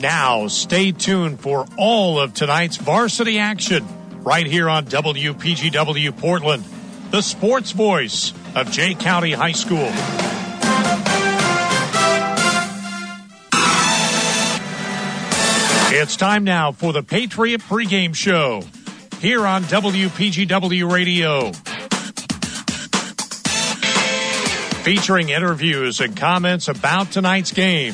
Now, stay tuned for all of tonight's varsity action right here on WPGW Portland, the sports voice of Jay County High School. It's time now for the Patriot Pregame Show here on WPGW Radio. Featuring interviews and comments about tonight's game.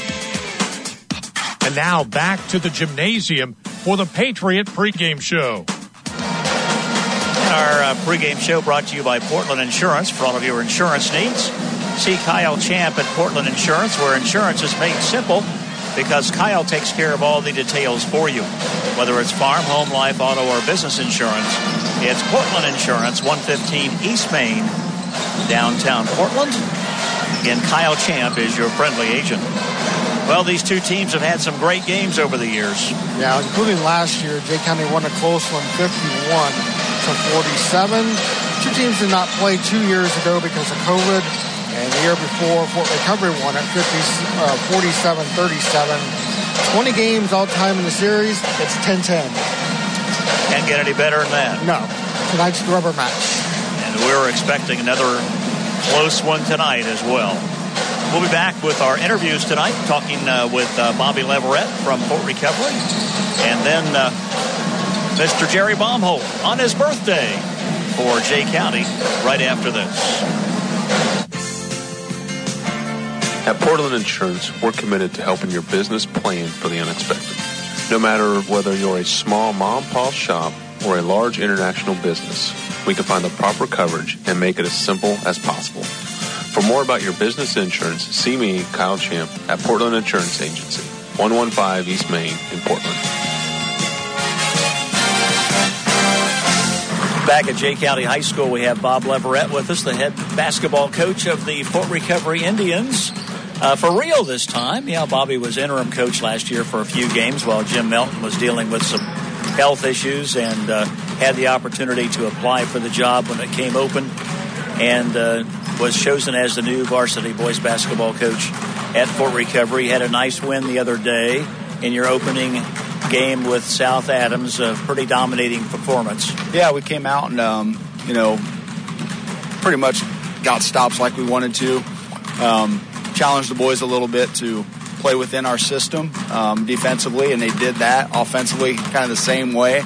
And now back to the gymnasium for the Patriot Pregame Show. And our pregame show brought to you by Portland Insurance. For all of your insurance needs, see Kyle Champ at Portland Insurance, where insurance is made simple because Kyle takes care of all the details for you. Whether it's farm, home, life, auto, or business insurance, it's Portland Insurance, 115 East Main, downtown Portland. Again, Kyle Champ is your friendly agent. Well, these two teams have had some great games over the years. Yeah, including last year. Jay County won a close one, 51-47. Two teams did not play 2 years ago because of COVID. And the year before, Fort Recovery won at 47-37. 20 games all time in the series. It's 10-10. Can't get any better than that. No. Tonight's the rubber match. And we're expecting another close one tonight as well. We'll be back with our interviews tonight, talking with Bobby Leverett from Fort Recovery, and then Mr. Jerry Baumholt on his birthday for Jay County right after this. At Portland Insurance, we're committed to helping your business plan for the unexpected. No matter whether you're a small mom-and-pop shop or a large international business, we can find the proper coverage and make it as simple as possible. For more about your business insurance, see me, Kyle Champ, at Portland Insurance Agency, 115 East Main in Portland. Back at Jay County High School, we have Bob Leverett with us, the head basketball coach of the Fort Recovery Indians. For real this time. Yeah, Bobby was interim coach last year for a few games while Jim Melton was dealing with some health issues, and had the opportunity to apply for the job when it came open, and was chosen as the new varsity boys basketball coach at Fort Recovery. Had a nice win the other day in your opening game with South Adams, a pretty dominating performance. Yeah, we came out and, pretty much got stops like we wanted to. Challenged the boys a little bit to play within our system defensively, and they did that. Offensively, kind of the same way.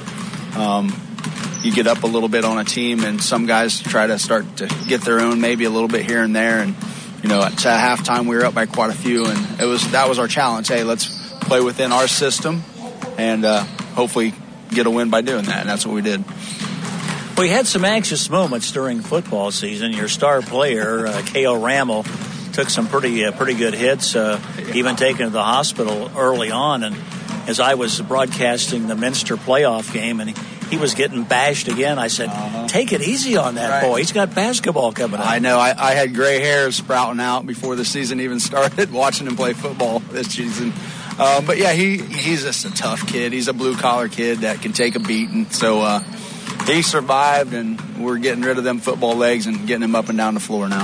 You get up a little bit on a team, and some guys try to start to get their own maybe a little bit here and there. And, at halftime we were up by quite a few, and that was our challenge. Hey, let's play within our system and hopefully get a win by doing that, and that's what we did. We had some anxious moments during football season. Your star player, Cale Rammel, took some pretty good hits, even taken to the hospital early on. And as I was broadcasting the Minster playoff game, and he was getting bashed again, I said, take it easy on that boy. He's got basketball coming up. I know. I had gray hairs sprouting out before the season even started watching him play football this season. But, yeah, he's just a tough kid. He's a blue-collar kid that can take a beating. So he survived, and we're getting rid of them football legs and getting him up and down the floor now.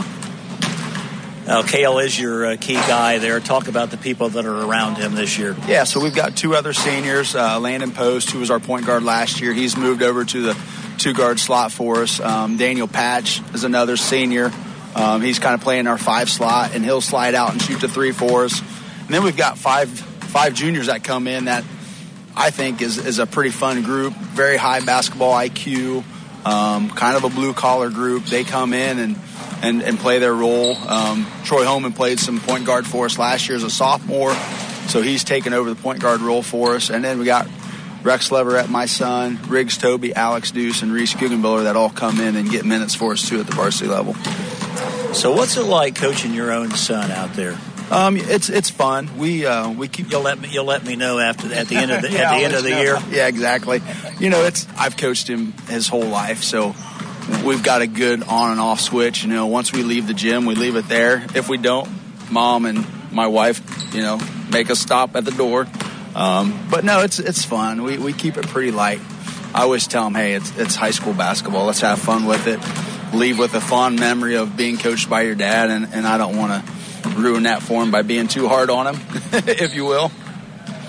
Cale is your key guy there. Talk about the people that are around him this year. Yeah, so we've got two other seniors. Landon Post, who was our point guard last year. He's moved over to the two-guard slot for us. Daniel Patch is another senior. He's kind of playing our 5 slot, and he'll slide out and shoot the 3 for us. And then we've got five juniors that come in that I think is a pretty fun group. Very high basketball IQ, kind of a blue-collar group. They come in and play their role. Troy Holman played some point guard for us last year as a sophomore, so he's taken over the point guard role for us. And then we got Rex Leverett, my son, Riggs Toby, Alex Deuce, and Reese Guggenbiller that all come in and get minutes for us too at the varsity level. So what's it like coaching your own son out there? It's fun. We keep. You'll let me know at the end of the year. Yeah, exactly. I've coached him his whole life, so we've got a good on and off switch. Once we leave the gym, we leave it there. If we don't, Mom and my wife, make us stop at the door. But no, it's fun. We keep it pretty light. I always tell them, hey, it's high school basketball. Let's have fun with it. Leave with a fond memory of being coached by your dad, and I don't want to ruin that for him by being too hard on him, if you will.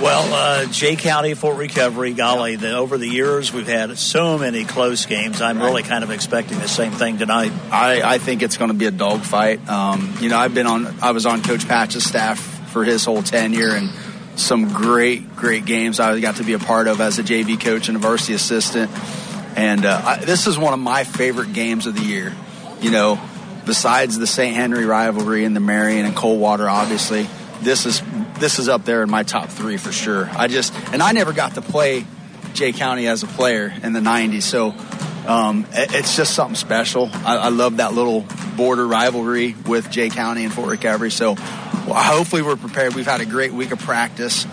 Well, Jay County, Fort Recovery, golly, over the years we've had so many close games. I'm really kind of expecting the same thing tonight. I think it's going to be a dogfight. I was on Coach Patch's staff for his whole tenure, and some great games I got to be a part of as a JV coach and a varsity assistant. And this is one of my favorite games of the year. Besides the St. Henry rivalry and the Marion and Coldwater, obviously, this is up there in my top 3 for sure. I never got to play Jay County as a player in the 90s, so it's just something special. I love that little border rivalry with Jay County and Fort Recovery, so hopefully we're prepared. We've had a great week of practice.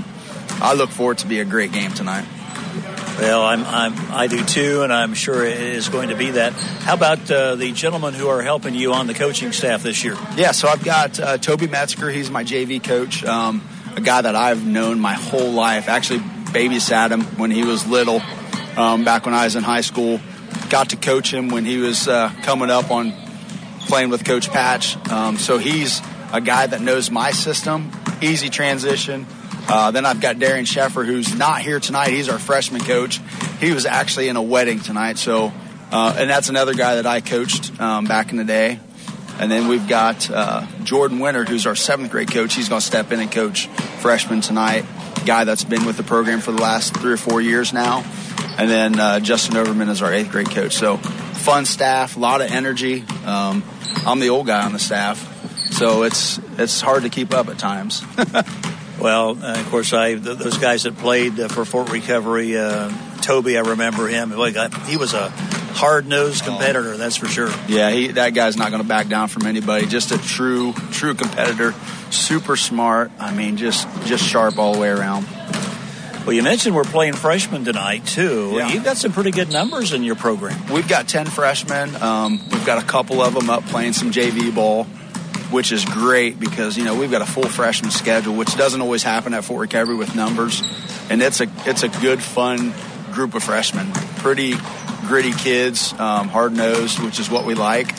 I look forward to be a great game tonight. Well, I do too, and I'm sure it is going to be that. How about the gentlemen who are helping you on the coaching staff this year? Yeah, so I've got Toby Metzger. He's my JV coach, a guy that I've known my whole life. Actually babysat him when he was little, back when I was in high school. Got to coach him when he was coming up on playing with Coach Patch. So he's a guy that knows my system, easy transition. Then I've got Darian Sheffer, who's not here tonight. He's our freshman coach. He was actually in a wedding tonight. So, and that's another guy that I coached back in the day. And then we've got Jordan Winter, who's our 7th grade coach. He's going to step in and coach freshmen tonight. Guy that's been with the program for the last 3 or 4 years now. And then Justin Overman is our 8th grade coach. So fun staff, a lot of energy. I'm the old guy on the staff, so it's hard to keep up at times. Well, of course, those guys that played for Fort Recovery, Toby, I remember him. He was a hard-nosed competitor, that's for sure. Yeah, that guy's not going to back down from anybody. Just a true competitor, super smart. I mean, just sharp all the way around. Well, you mentioned we're playing freshmen tonight, too. Yeah. You've got some pretty good numbers in your program. We've got 10 freshmen. We've got a couple of them up playing some JV ball, which is great because, we've got a full freshman schedule, which doesn't always happen at Fort Recovery with numbers. And it's a good, fun group of freshmen. Pretty gritty kids, hard-nosed, which is what we like.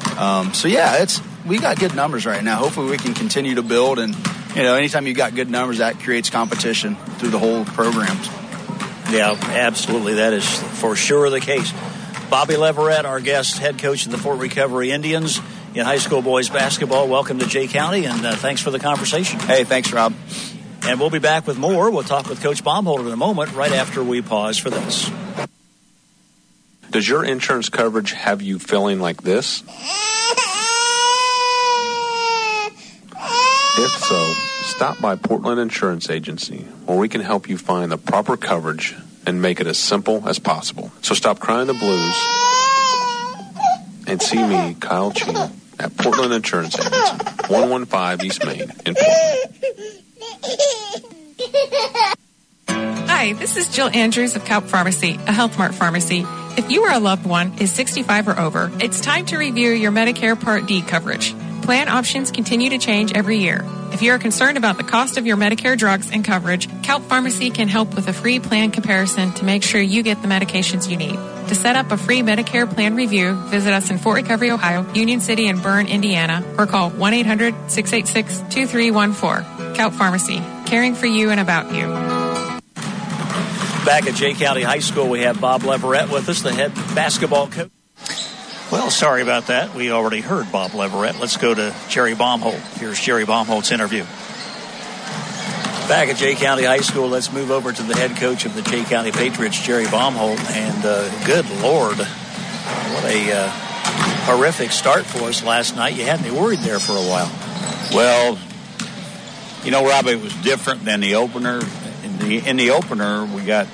We got good numbers right now. Hopefully we can continue to build. And, anytime you got good numbers, that creates competition through the whole program. Yeah, absolutely. That is for sure the case. Bobby Leverett, our guest, head coach of the Fort Recovery Indians in high school boys basketball. Welcome to Jay County, and thanks for the conversation. Hey, thanks, Rob. And we'll be back with more. We'll talk with Coach Baumholder in a moment, right after we pause for this. Does your insurance coverage have you feeling like this? If so, stop by Portland Insurance Agency, where we can help you find the proper coverage and make it as simple as possible. So stop crying the blues and see me, Kyle Chin, at Portland Insurance Agency, 115 East Main in Portland. Hi, this is Jill Andrews of Kaup Pharmacy, a Health Mart pharmacy. If you or a loved one is 65 or over, it's time to review your Medicare Part D coverage. Plan options continue to change every year. If you are concerned about the cost of your Medicare drugs and coverage, Kaup Pharmacy can help with a free plan comparison to make sure you get the medications you need. To set up a free Medicare plan review, visit us in Fort Recovery, Ohio, Union City, and Bern, Indiana, or call 1-800-686-2314. Kaup Pharmacy, caring for you and about you. Back at Jay County High School, we have Bob Leverett with us, the head basketball coach. Well, sorry about that. We already heard Bob Leverett. Let's go to Jerry Baumholt. Here's Jerry Baumholt's interview. Back at Jay County High School, let's move over to the head coach of the Jay County Patriots, Jerry Baumholt. And good Lord, what a horrific start for us last night. You had me worried there for a while. Well, Rob, it was different than the opener. In the opener,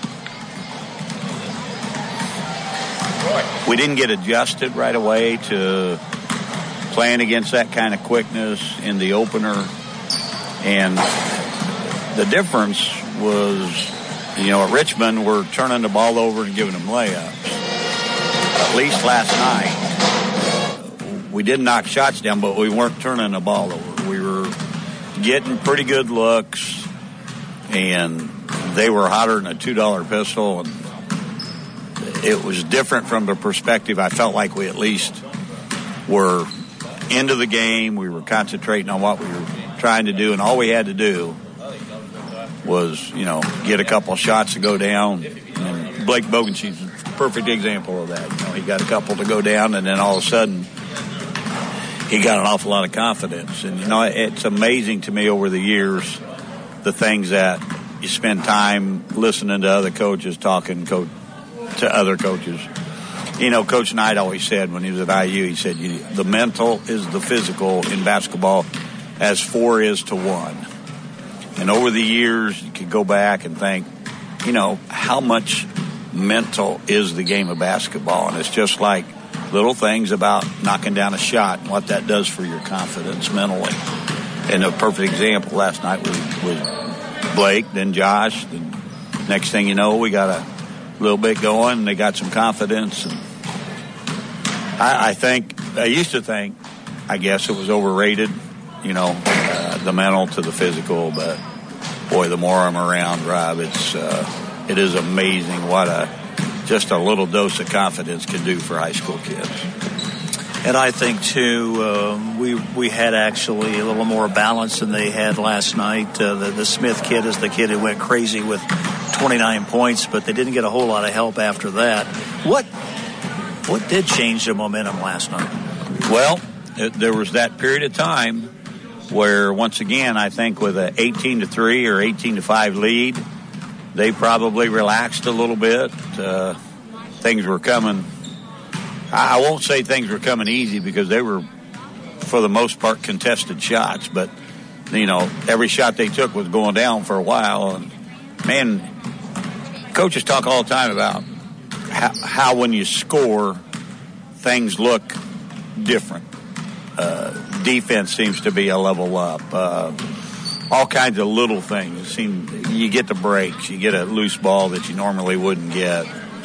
we didn't get adjusted right away to playing against that kind of quickness in the opener. And the difference was, at Richmond, we're turning the ball over and giving them layups. At least last night, we didn't knock shots down, but we weren't turning the ball over. We were getting pretty good looks, and they were hotter than a $2 pistol. And it was different from the perspective. I felt like we at least were into the game. We were concentrating on what we were trying to do, and all we had to do was, get a couple of shots to go down. And Blake Bogenschie's a perfect example of that. He got a couple to go down, and then all of a sudden he got an awful lot of confidence. And, it's amazing to me over the years, the things that you spend time listening to other coaches, talking to other coaches. Coach Knight always said when he was at IU, he said, the mental is the physical in basketball as 4 is to 1. And over the years, you could go back and think, how much mental is the game of basketball? And it's just like little things about knocking down a shot and what that does for your confidence mentally. And a perfect example last night was Blake, then Josh. And next thing you know, we got a little bit going, and they got some confidence. And I used to think, I guess it was overrated, the mental to the physical, but boy, the more I'm around, Rob, it is amazing what just a little dose of confidence can do for high school kids. And I think, too, we had actually a little more balance than they had last night. The Smith kid is the kid who went crazy with 29 points, but they didn't get a whole lot of help after that. What did change the momentum last night? Well, there was that period of time where, once again, I think with an 18-3 or 18-5 lead, they probably relaxed a little bit. Things were coming. I won't say things were coming easy because they were, for the most part, contested shots. But, every shot they took was going down for a while. And, man, coaches talk all the time about how when you score, things look different. Defense seems to be a level up. All kinds of little things. You get the breaks. You get a loose ball that you normally wouldn't get.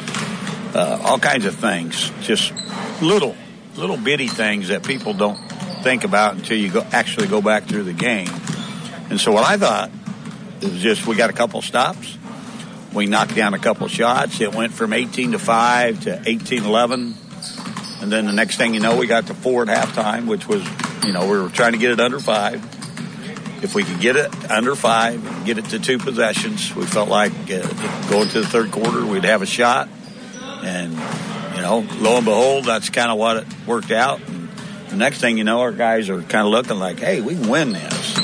All kinds of things. Just little bitty things that people don't think about until you actually go back through the game. And so what I thought is just we got a couple stops. We knocked down a couple shots. It went from 18-5 to 18-11. And then the next thing you know, we got to 4 at halftime, which was, we were trying to get it under 5. If we could get it under 5 and get it to 2 possessions, we felt like going to the third quarter, we'd have a shot. And, lo and behold, that's kind of what it worked out. And the next thing you know, our guys are kind of looking like, hey, we can win this.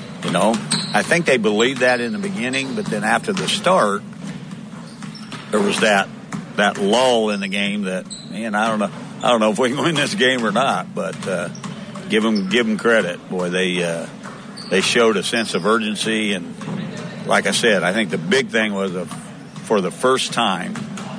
I think they believed that in the beginning, but then after the start, there was that lull in the game that, man, I don't know if we can win this game or not, but give them credit. Boy, they showed a sense of urgency, and like I said, I think the big thing was for the first time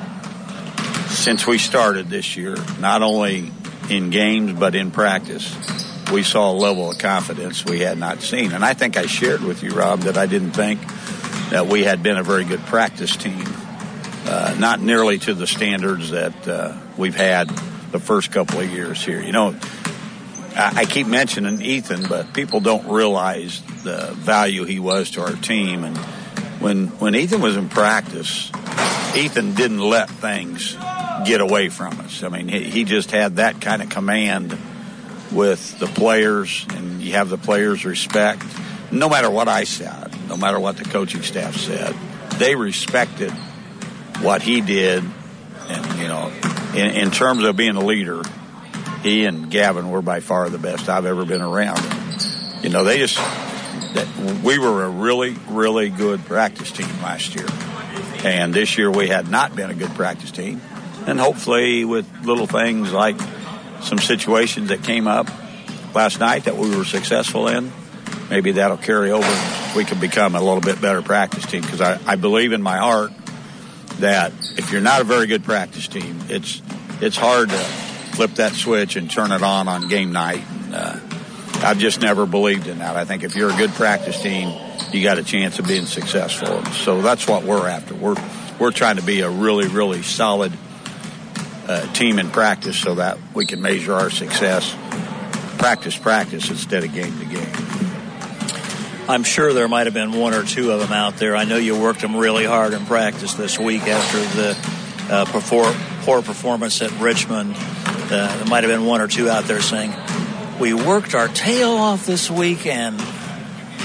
since we started this year, not only in games but in practice, we saw a level of confidence we had not seen. And I think I shared with you, Rob, that I didn't think that we had been a very good practice team. Not nearly to the standards that we've had the first couple of years here. I keep mentioning Ethan, but people don't realize the value he was to our team. And when Ethan was in practice, Ethan didn't let things get away from us. I mean, he just had that kind of command with the players, and you have the players' respect. No matter what I said, no matter what the coaching staff said, they respected what he did. And, in terms of being a leader, he and Gavin were by far the best I've ever been around. We were a really, really good practice team last year. And this year we had not been a good practice team. And hopefully with little things like some situations that came up last night that we were successful in, maybe that'll carry over. We can become a little bit better practice team, because I believe in my heart that if you're not a very good practice team, it's hard to flip that switch and turn it on game night. And, I've just never believed in that. I think if you're a good practice team, you got a chance of being successful. And so that's what we're after. We're trying to be a really, really solid team in practice so that we can measure our success practice instead of game to game. I'm sure there might have been one or two of them out there. I know you worked them really hard in practice this week after the poor performance at Richmond. There might have been one or two out there saying, we worked our tail off this week, and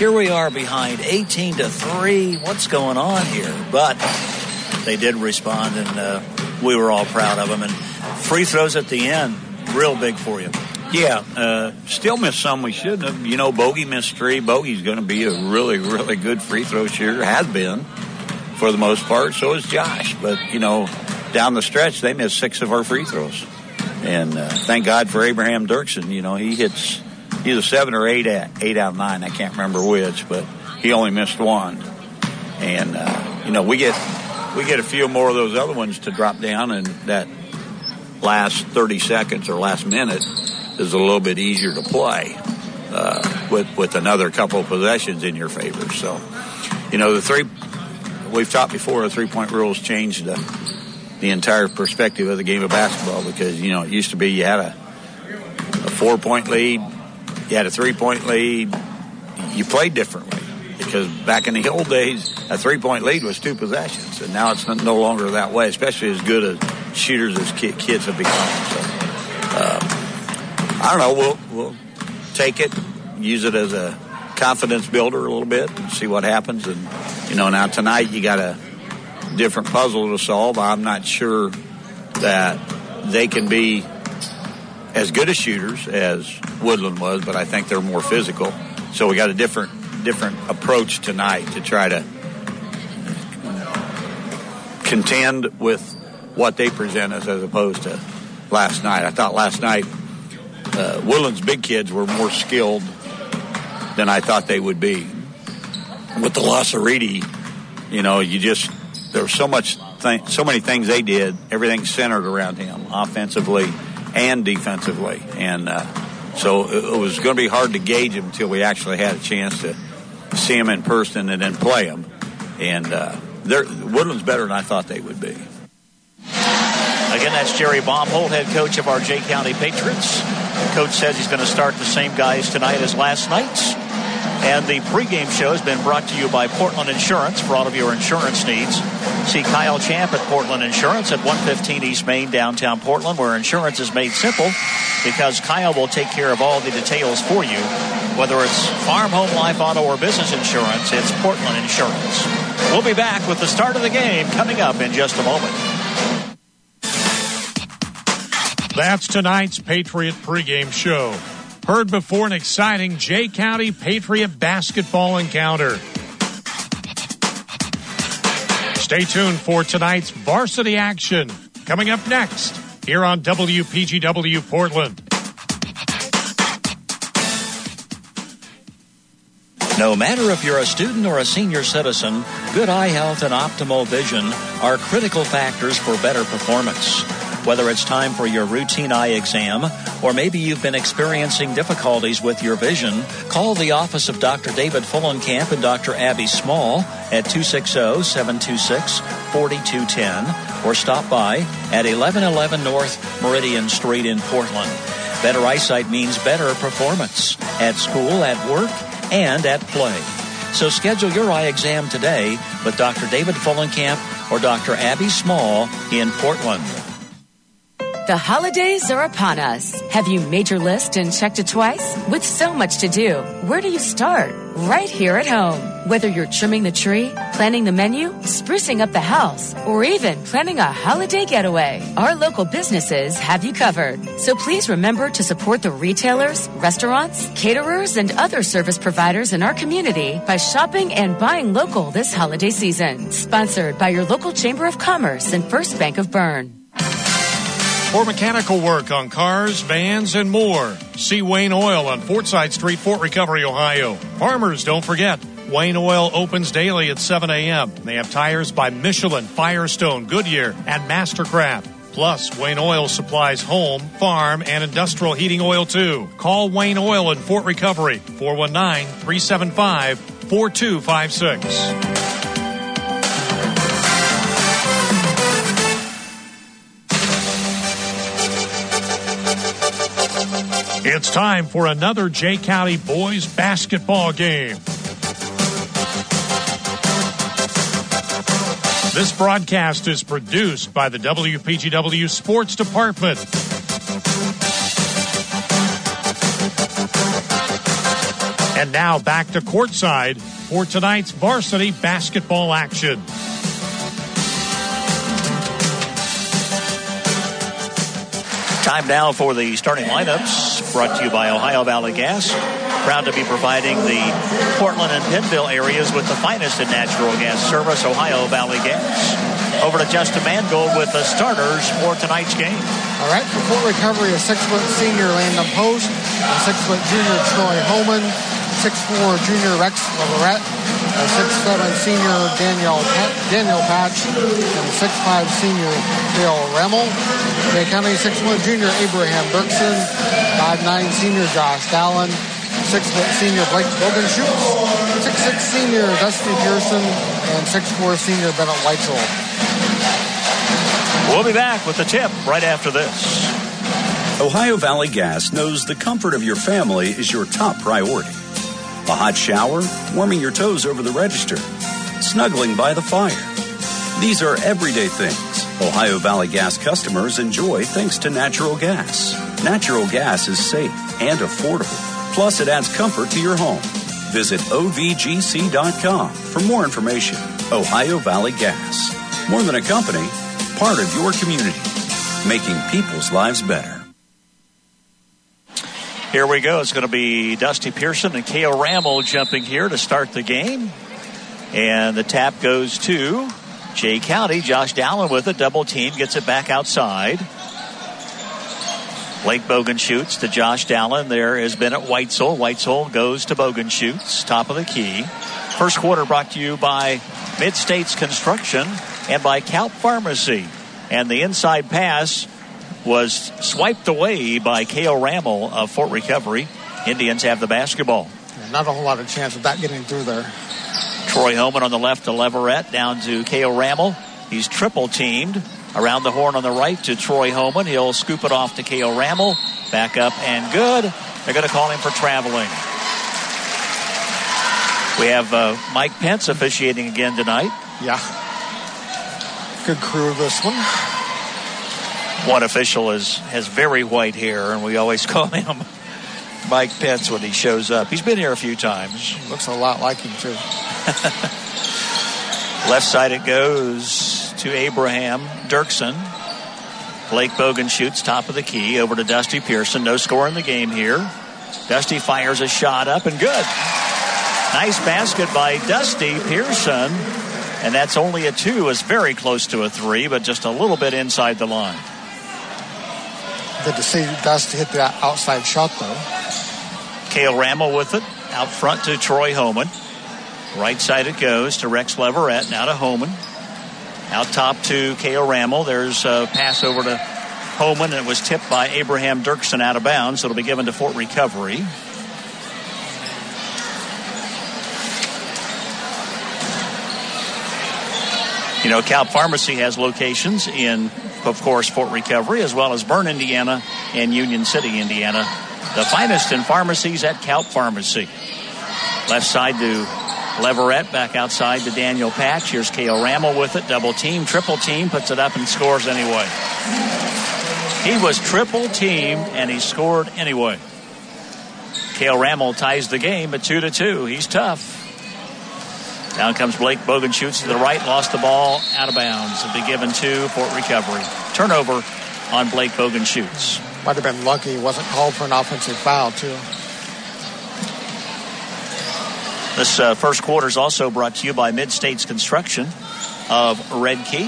here we are behind 18-3. What's going on here? But they did respond, and we were all proud of them. And free throws at the end, real big for you. Yeah, still missed some we shouldn't have. You know, Bogey missed 3. Bogey's going to be a really, really good free throw shooter, has been for the most part. So is Josh. But, you know, down the stretch, they missed 6 of our free throws. And thank God for Abraham Dirksen. You know, he hits either 7 or 8 out of 9. I can't remember which, but he only missed 1. And, you know, we get a few more of those other ones to drop down, and that last 30 seconds or last minute is a little bit easier to play with another couple of possessions in your favor. So, you know, we've talked before, the three-point rules changed the entire perspective of the game of basketball, because, you know, it used to be you had a 4-point lead, you had a 3-point lead, you played differently, because back in the old days, a 3-point lead was 2 possessions, and now it's no longer that way, especially as good as shooters as kids have become. So, I don't know, we'll take it, use it as a confidence builder a little bit and see what happens. And, you know, now tonight you got a different puzzle to solve. I'm not sure that they can be as good as shooters as Woodland was, but I think they're more physical. So we got a different approach tonight to try to contend with what they present us as opposed to last night. I thought last night Woodland's big kids were more skilled than I thought they would be. With the loss of Reedy, you know, there was so many things they did. Everything centered around him, offensively and defensively, and so it was going to be hard to gauge him until we actually had a chance to see him in person and then play him. And Woodland's better than I thought they would be. Again, that's Jerry Baumholt, head coach of our Jay County Patriots. The coach says he's going to start the same guys tonight as last night's. And the pregame show has been brought to you by Portland Insurance for all of your insurance needs. See Kyle Champ at Portland Insurance at 115 East Main, downtown Portland, where insurance is made simple because Kyle will take care of all the details for you. Whether it's farm, home, life, auto, or business insurance, it's Portland Insurance. We'll be back with the start of the game coming up in just a moment. That's tonight's Patriot pregame show. Heard before an exciting Jay County Patriot basketball encounter. Stay tuned for tonight's varsity action. Coming up next, here on WPGW Portland. No matter if you're a student or a senior citizen, good eye health and optimal vision are critical factors for better performance. Whether it's time for your routine eye exam or maybe you've been experiencing difficulties with your vision, call the office of Dr. David Fullenkamp and Dr. Abby Small at 260-726-4210 or stop by at 1111 North Meridian Street in Portland. Better eyesight means better performance at school, at work, and at play. So schedule your eye exam today with Dr. David Fullenkamp or Dr. Abby Small in Portland. The holidays are upon us. Have you made your list and checked it twice? With so much to do, where do you start? Right here at home. Whether you're trimming the tree, planning the menu, sprucing up the house, or even planning a holiday getaway, our local businesses have you covered. So please remember to support the retailers, restaurants, caterers, and other service providers in our community by shopping and buying local this holiday season. Sponsored by your local Chamber of Commerce and First Bank of Bern. For mechanical work on cars, vans, and more, see Wayne Oil on Fortside Street, Fort Recovery, Ohio. Farmers, don't forget, Wayne Oil opens daily at 7 a.m. They have tires by Michelin, Firestone, Goodyear, and Mastercraft. Plus, Wayne Oil supplies home, farm, and industrial heating oil, too. Call Wayne Oil in Fort Recovery, 419-375-4256. It's time for another Jay County boys basketball game. This broadcast is produced by the WPGW Sports Department. And now back to courtside for tonight's varsity basketball action. Time now for the starting lineups, brought to you by Ohio Valley Gas. Proud to be providing the Portland and Penville areas with the finest in natural gas service, Ohio Valley Gas. Over to Justin Mangold with the starters for tonight's game. All right, for Fort Recovery, a 6-foot senior Landon Post, a 6-foot junior Troy Holman, 6'4" junior Rex Leverett, a 6'7" senior Daniel Patch, and a 6'5" senior Dale Remmel. Jay County 6'1" junior Abraham Berkson, 5'9" senior Josh Dallin, 6-foot senior Blake Bogenschutz, 6'6" senior Dusty Pearson, and 6'4" senior Bennett Weitzel. We'll be back with the tip right after this. Ohio Valley Gas knows the comfort of your family is your top priority. A hot shower, warming your toes over the register, snuggling by the fire. These are everyday things Ohio Valley Gas customers enjoy thanks to natural gas. Natural gas is safe and affordable. Plus, it adds comfort to your home. Visit ovgc.com for more information. Ohio Valley Gas. More than a company, part of your community. Making people's lives better. Here we go. It's going to be Dusty Pearson and Kale Rammel jumping here to start the game. And the tap goes to Jay County. Josh Dallin with a double team. Gets it back outside. Blake Bogenschutz to Josh Dallin. There is Bennett Weitzel. Weitzel goes to Bogenschutz. Top of the key. First quarter brought to you by Mid-States Construction and by Kaup Pharmacy. And the inside pass was swiped away by Kale Rammel of Fort Recovery. Indians have the basketball. Not a whole lot of chance of that getting through there. Troy Homan on the left to Leverett, down to Kale Rammel. He's triple teamed. Around the horn on the right to Troy Homan. He'll scoop it off to Kale Rammel. Back up and good. They're going to call him for traveling. We have Mike Pence officiating again tonight. Yeah. Good crew, this one. One official has very white hair, and we always call him Mike Pence when he shows up. He's been here a few times. Looks a lot like him, too. Left side it goes to Abraham Dirksen. Blake Bogenschutz, top of the key, over to Dusty Pearson. No score in the game here. Dusty fires a shot up and good. Nice basket by Dusty Pearson. And that's only a 2. It's very close to a 3, but just a little bit inside the line. Good to see Dusty hit the outside shot, though. Kale Rammel with it. Out front to Troy Homan. Right side it goes to Rex Leverett. Now to Homan. Out top to Kale Rammel. There's a pass over to Homan, and it was tipped by Abraham Dirksen out of bounds. It'll be given to Fort Recovery. You know, Kaup Pharmacy has locations in, of course, Fort Recovery, as well as Bern, Indiana, and Union City, Indiana. The finest in pharmacies at Kaup Pharmacy. Left side to Leverett, back outside to Daniel Patch. Here's Kale Rammel with it. Double team, triple team, puts it up and scores anyway. He was triple teamed, and he scored anyway. Kale Rammel ties the game at 2-2. He's tough. Down comes Blake Bogenschutz to the right, lost the ball out of bounds. It'll be given to Fort Recovery. Turnover on Blake Bogenschutz. Might have been lucky he wasn't called for an offensive foul, too. This first quarter is also brought to you by Mid-States Construction of Red Key.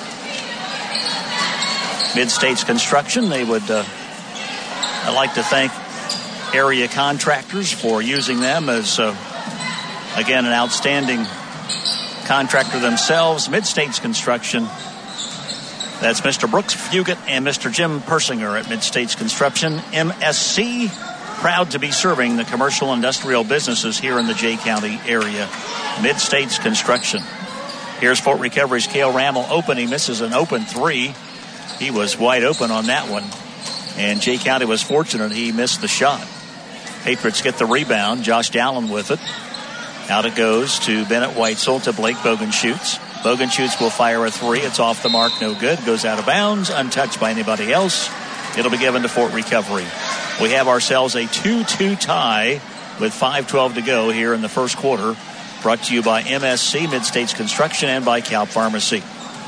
Mid-States Construction, they would I'd like to thank area contractors for using them as again, an outstanding contractor themselves. Mid-States Construction. That's Mr. Brooks Fugit and Mr. Jim Persinger at Mid-States Construction. MSC, proud to be serving the commercial industrial businesses here in the Jay County area. Mid-States Construction. Here's Fort Recovery's Kale Rammel open. He misses an open 3. He was wide open on that one. And Jay County was fortunate he missed the shot. Patriots get the rebound. Josh Dallin with it. Out it goes to Bennett Weitzel to Blake Bogenschutz. Bogenschutz will fire a 3. It's off the mark, no good. Goes out of bounds, untouched by anybody else. It'll be given to Fort Recovery. We have ourselves a 2-2 tie with 5:12 to go here in the first quarter. Brought to you by MSC, Mid-States Construction, and by Cal Pharmacy.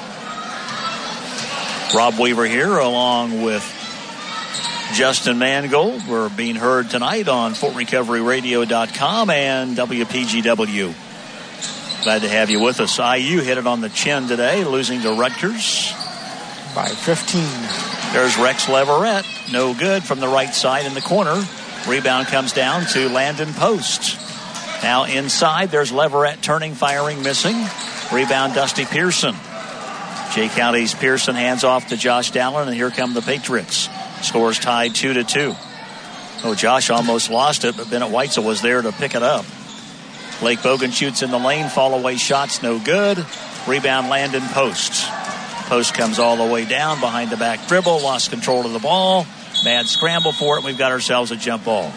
Rob Weaver here along with Justin Mangold. We're being heard tonight on FortRecoveryRadio.com and WPGW. Glad to have you with us. IU hit it on the chin today, losing to Rutgers by 15. There's Rex Leverett. No good from the right side in the corner. Rebound comes down to Landon Post. Now inside, there's Leverett turning, firing, missing. Rebound, Dusty Pearson. Jay County's Pearson hands off to Josh Dallin, and here come the Patriots. Scores tied 2-2. Oh, Josh almost lost it, but Bennett Weitzel was there to pick it up. Blake Bogan shoots in the lane. Fall away shots, no good. Rebound, Landon Post. Post comes all the way down behind the back dribble. Lost control of the ball. Bad scramble for it. We've got ourselves a jump ball.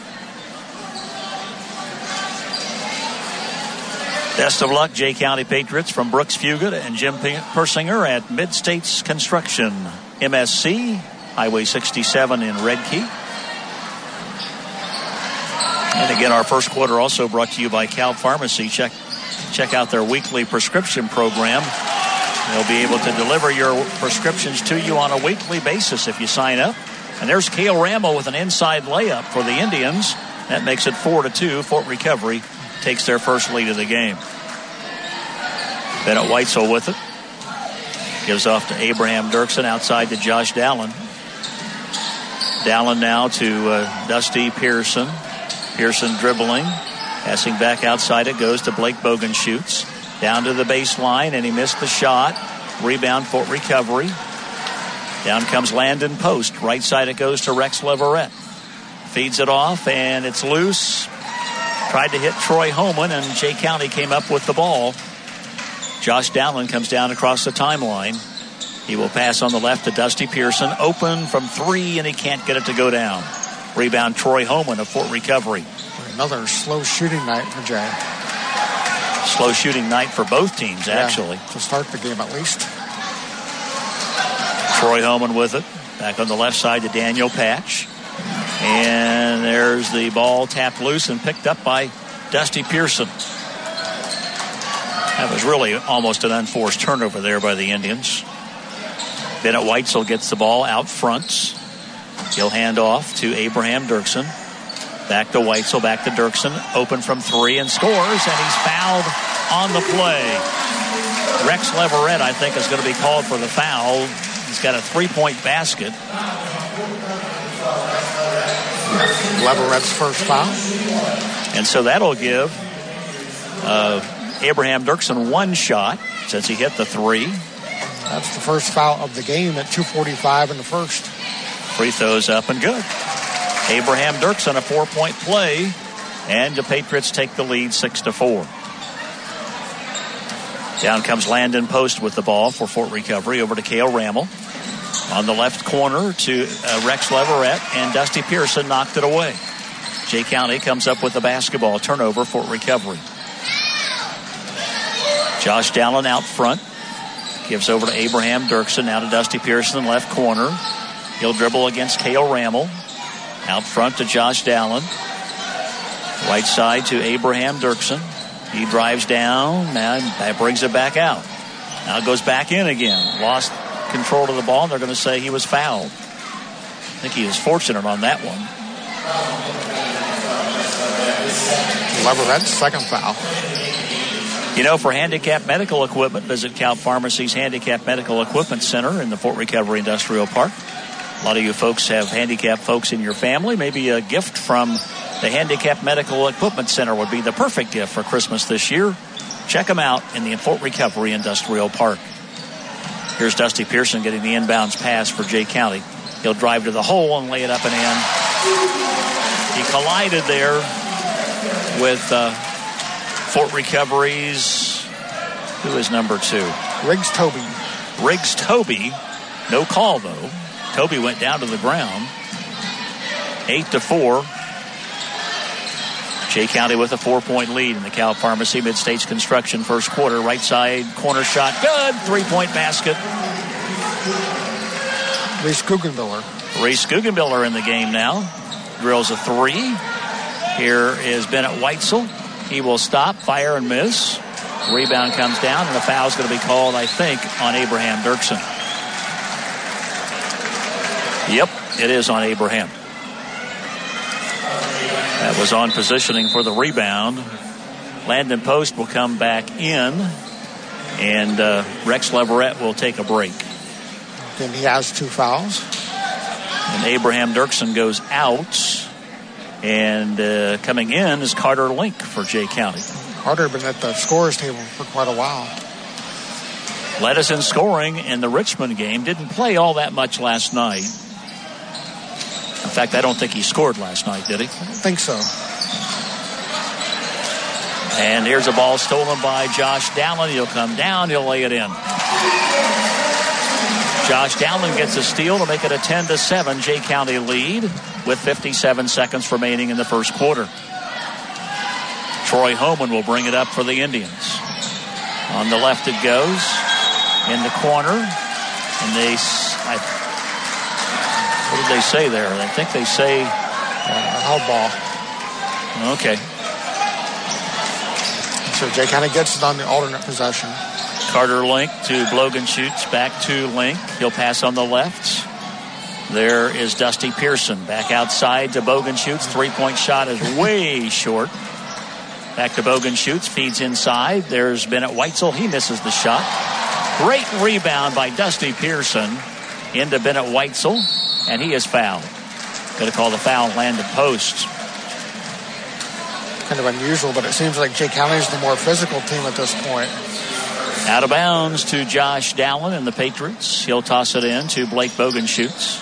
Best of luck, Jay County Patriots, from Brooks Fugit and Jim Persinger at Mid-States Construction. MSC, Highway 67 in Red Key. And again, our first quarter also brought to you by Cal Pharmacy. Check out their weekly prescription program. They'll be able to deliver your prescriptions to you on a weekly basis if you sign up. And there's Cale Ramo with an inside layup for the Indians. That makes it 4-2. Fort Recovery takes their first lead of the game. Bennett Weitzel with it. Gives off to Abraham Dirksen, outside to Josh Dallin. Dallin now to Dusty Pearson. Pearson dribbling. Passing back outside, it goes to Blake Bogan. Shoots. Down to the baseline, and he missed the shot. Rebound, Fort Recovery. Down comes Landon Post. Right side, it goes to Rex Leverett. Feeds it off, and it's loose. Tried to hit Troy Holman, and Jay County came up with the ball. Josh Dallin comes down across the timeline. He will pass on the left to Dusty Pearson. Open from three, and he can't get it to go down. Rebound, Troy Holman of Fort Recovery. Another slow shooting night for Jay. Slow shooting night for both teams, actually. To start the game, at least. Troy Holman with it. Back on the left side to Daniel Patch. And there's the ball tapped loose and picked up by Dusty Pearson. That was really almost an unforced turnover there by the Indians. Bennett Weitzel gets the ball out front. He'll hand off to Abraham Dirksen. Back to Weitzel, back to Dirksen. Open from three and scores, and he's fouled on the play. Rex Leverett, I think, is going to be called for the foul. He's got a three-point basket. Leverett's first foul. And so that'll give Abraham Dirksen one shot since he hit the three. That's the first foul of the game at 2:45 in the first. Free throws up and good. Abraham Dirksen, a 4-point play, and the Patriots take the lead 6-4. Down comes Landon Post with the ball for Fort Recovery over to Cale Ramo. On the left corner to Rex Leverett, and Dusty Pearson knocked it away. Jay County comes up with the basketball. Turnover, Fort Recovery. Josh Dallin out front. Gives over to Abraham Dirksen. Now to Dusty Pearson, left corner. He'll dribble against Cale Ramo. Out front to Josh Dallin. Right side to Abraham Dirksen. He drives down. Now that brings it back out. Now it goes back in again. Lost control of the ball, and they're going to say he was fouled. I think he was fortunate on that one. Leverett's second foul. You know, for handicap medical equipment, visit Cal Pharmacy's Handicap Medical Equipment Center in the Fort Recovery Industrial Park. A lot of you folks have handicapped folks in your family. Maybe a gift from the Handicap Medical Equipment Center would be the perfect gift for Christmas this year. Check them out in the Fort Recovery Industrial Park. Here's Dusty Pearson getting the inbounds pass for Jay County. He'll drive to the hole and lay it up and in. He collided there with Fort Recovery's, who is number 2? Riggs Toby. Riggs Toby. No call, though. Toby went down to the ground. 8-4. Jay County with a 4-point lead in the Cal Pharmacy Mid-States Construction first quarter. Right side corner shot. Good. 3-point basket. Reese Guggenbiller. Reese Guggenbiller in the game now. Drills a three. Here is Bennett Weitzel. He will stop, fire, and miss. Rebound comes down, and a foul is going to be called, I think, on Abraham Dirksen. Yep, it is on Abraham. That was on positioning for the rebound. Landon Post will come back in, and Rex Leverett will take a break. Then he has 2 fouls. And Abraham Dirksen goes out, and coming in is Carter Link for Jay County. Carter been at the scorer's table for quite a while. Led us in scoring in the Richmond game. Didn't play all that much last night. In fact, I don't think he scored last night, did he? I don't think so. And here's a ball stolen by Josh Dowling. He'll come down. He'll lay it in. Josh Dowling gets a steal to make it a 10-7 Jay County lead with 57 seconds remaining in the first quarter. Troy Homan will bring it up for the Indians. On the left it goes. In the corner. And what did they say there? I think they say out ball. Okay. So Jay County gets it on the alternate possession. Carter Link to Blogenschutz, back to Link. He'll pass on the left. There is Dusty Pearson back outside to Blogenschutz. 3-point shot is way short. Back to Blogenschutz, feeds inside. There's Bennett Weitzel. He misses the shot. Great rebound by Dusty Pearson into Bennett Weitzel, and he is fouled. Going to call the foul, Landon Post. Kind of unusual, but it seems like Jay County is the more physical team at this point. Out of bounds to Josh Dowling and the Patriots. He'll toss it in to Blake Blogenschutz.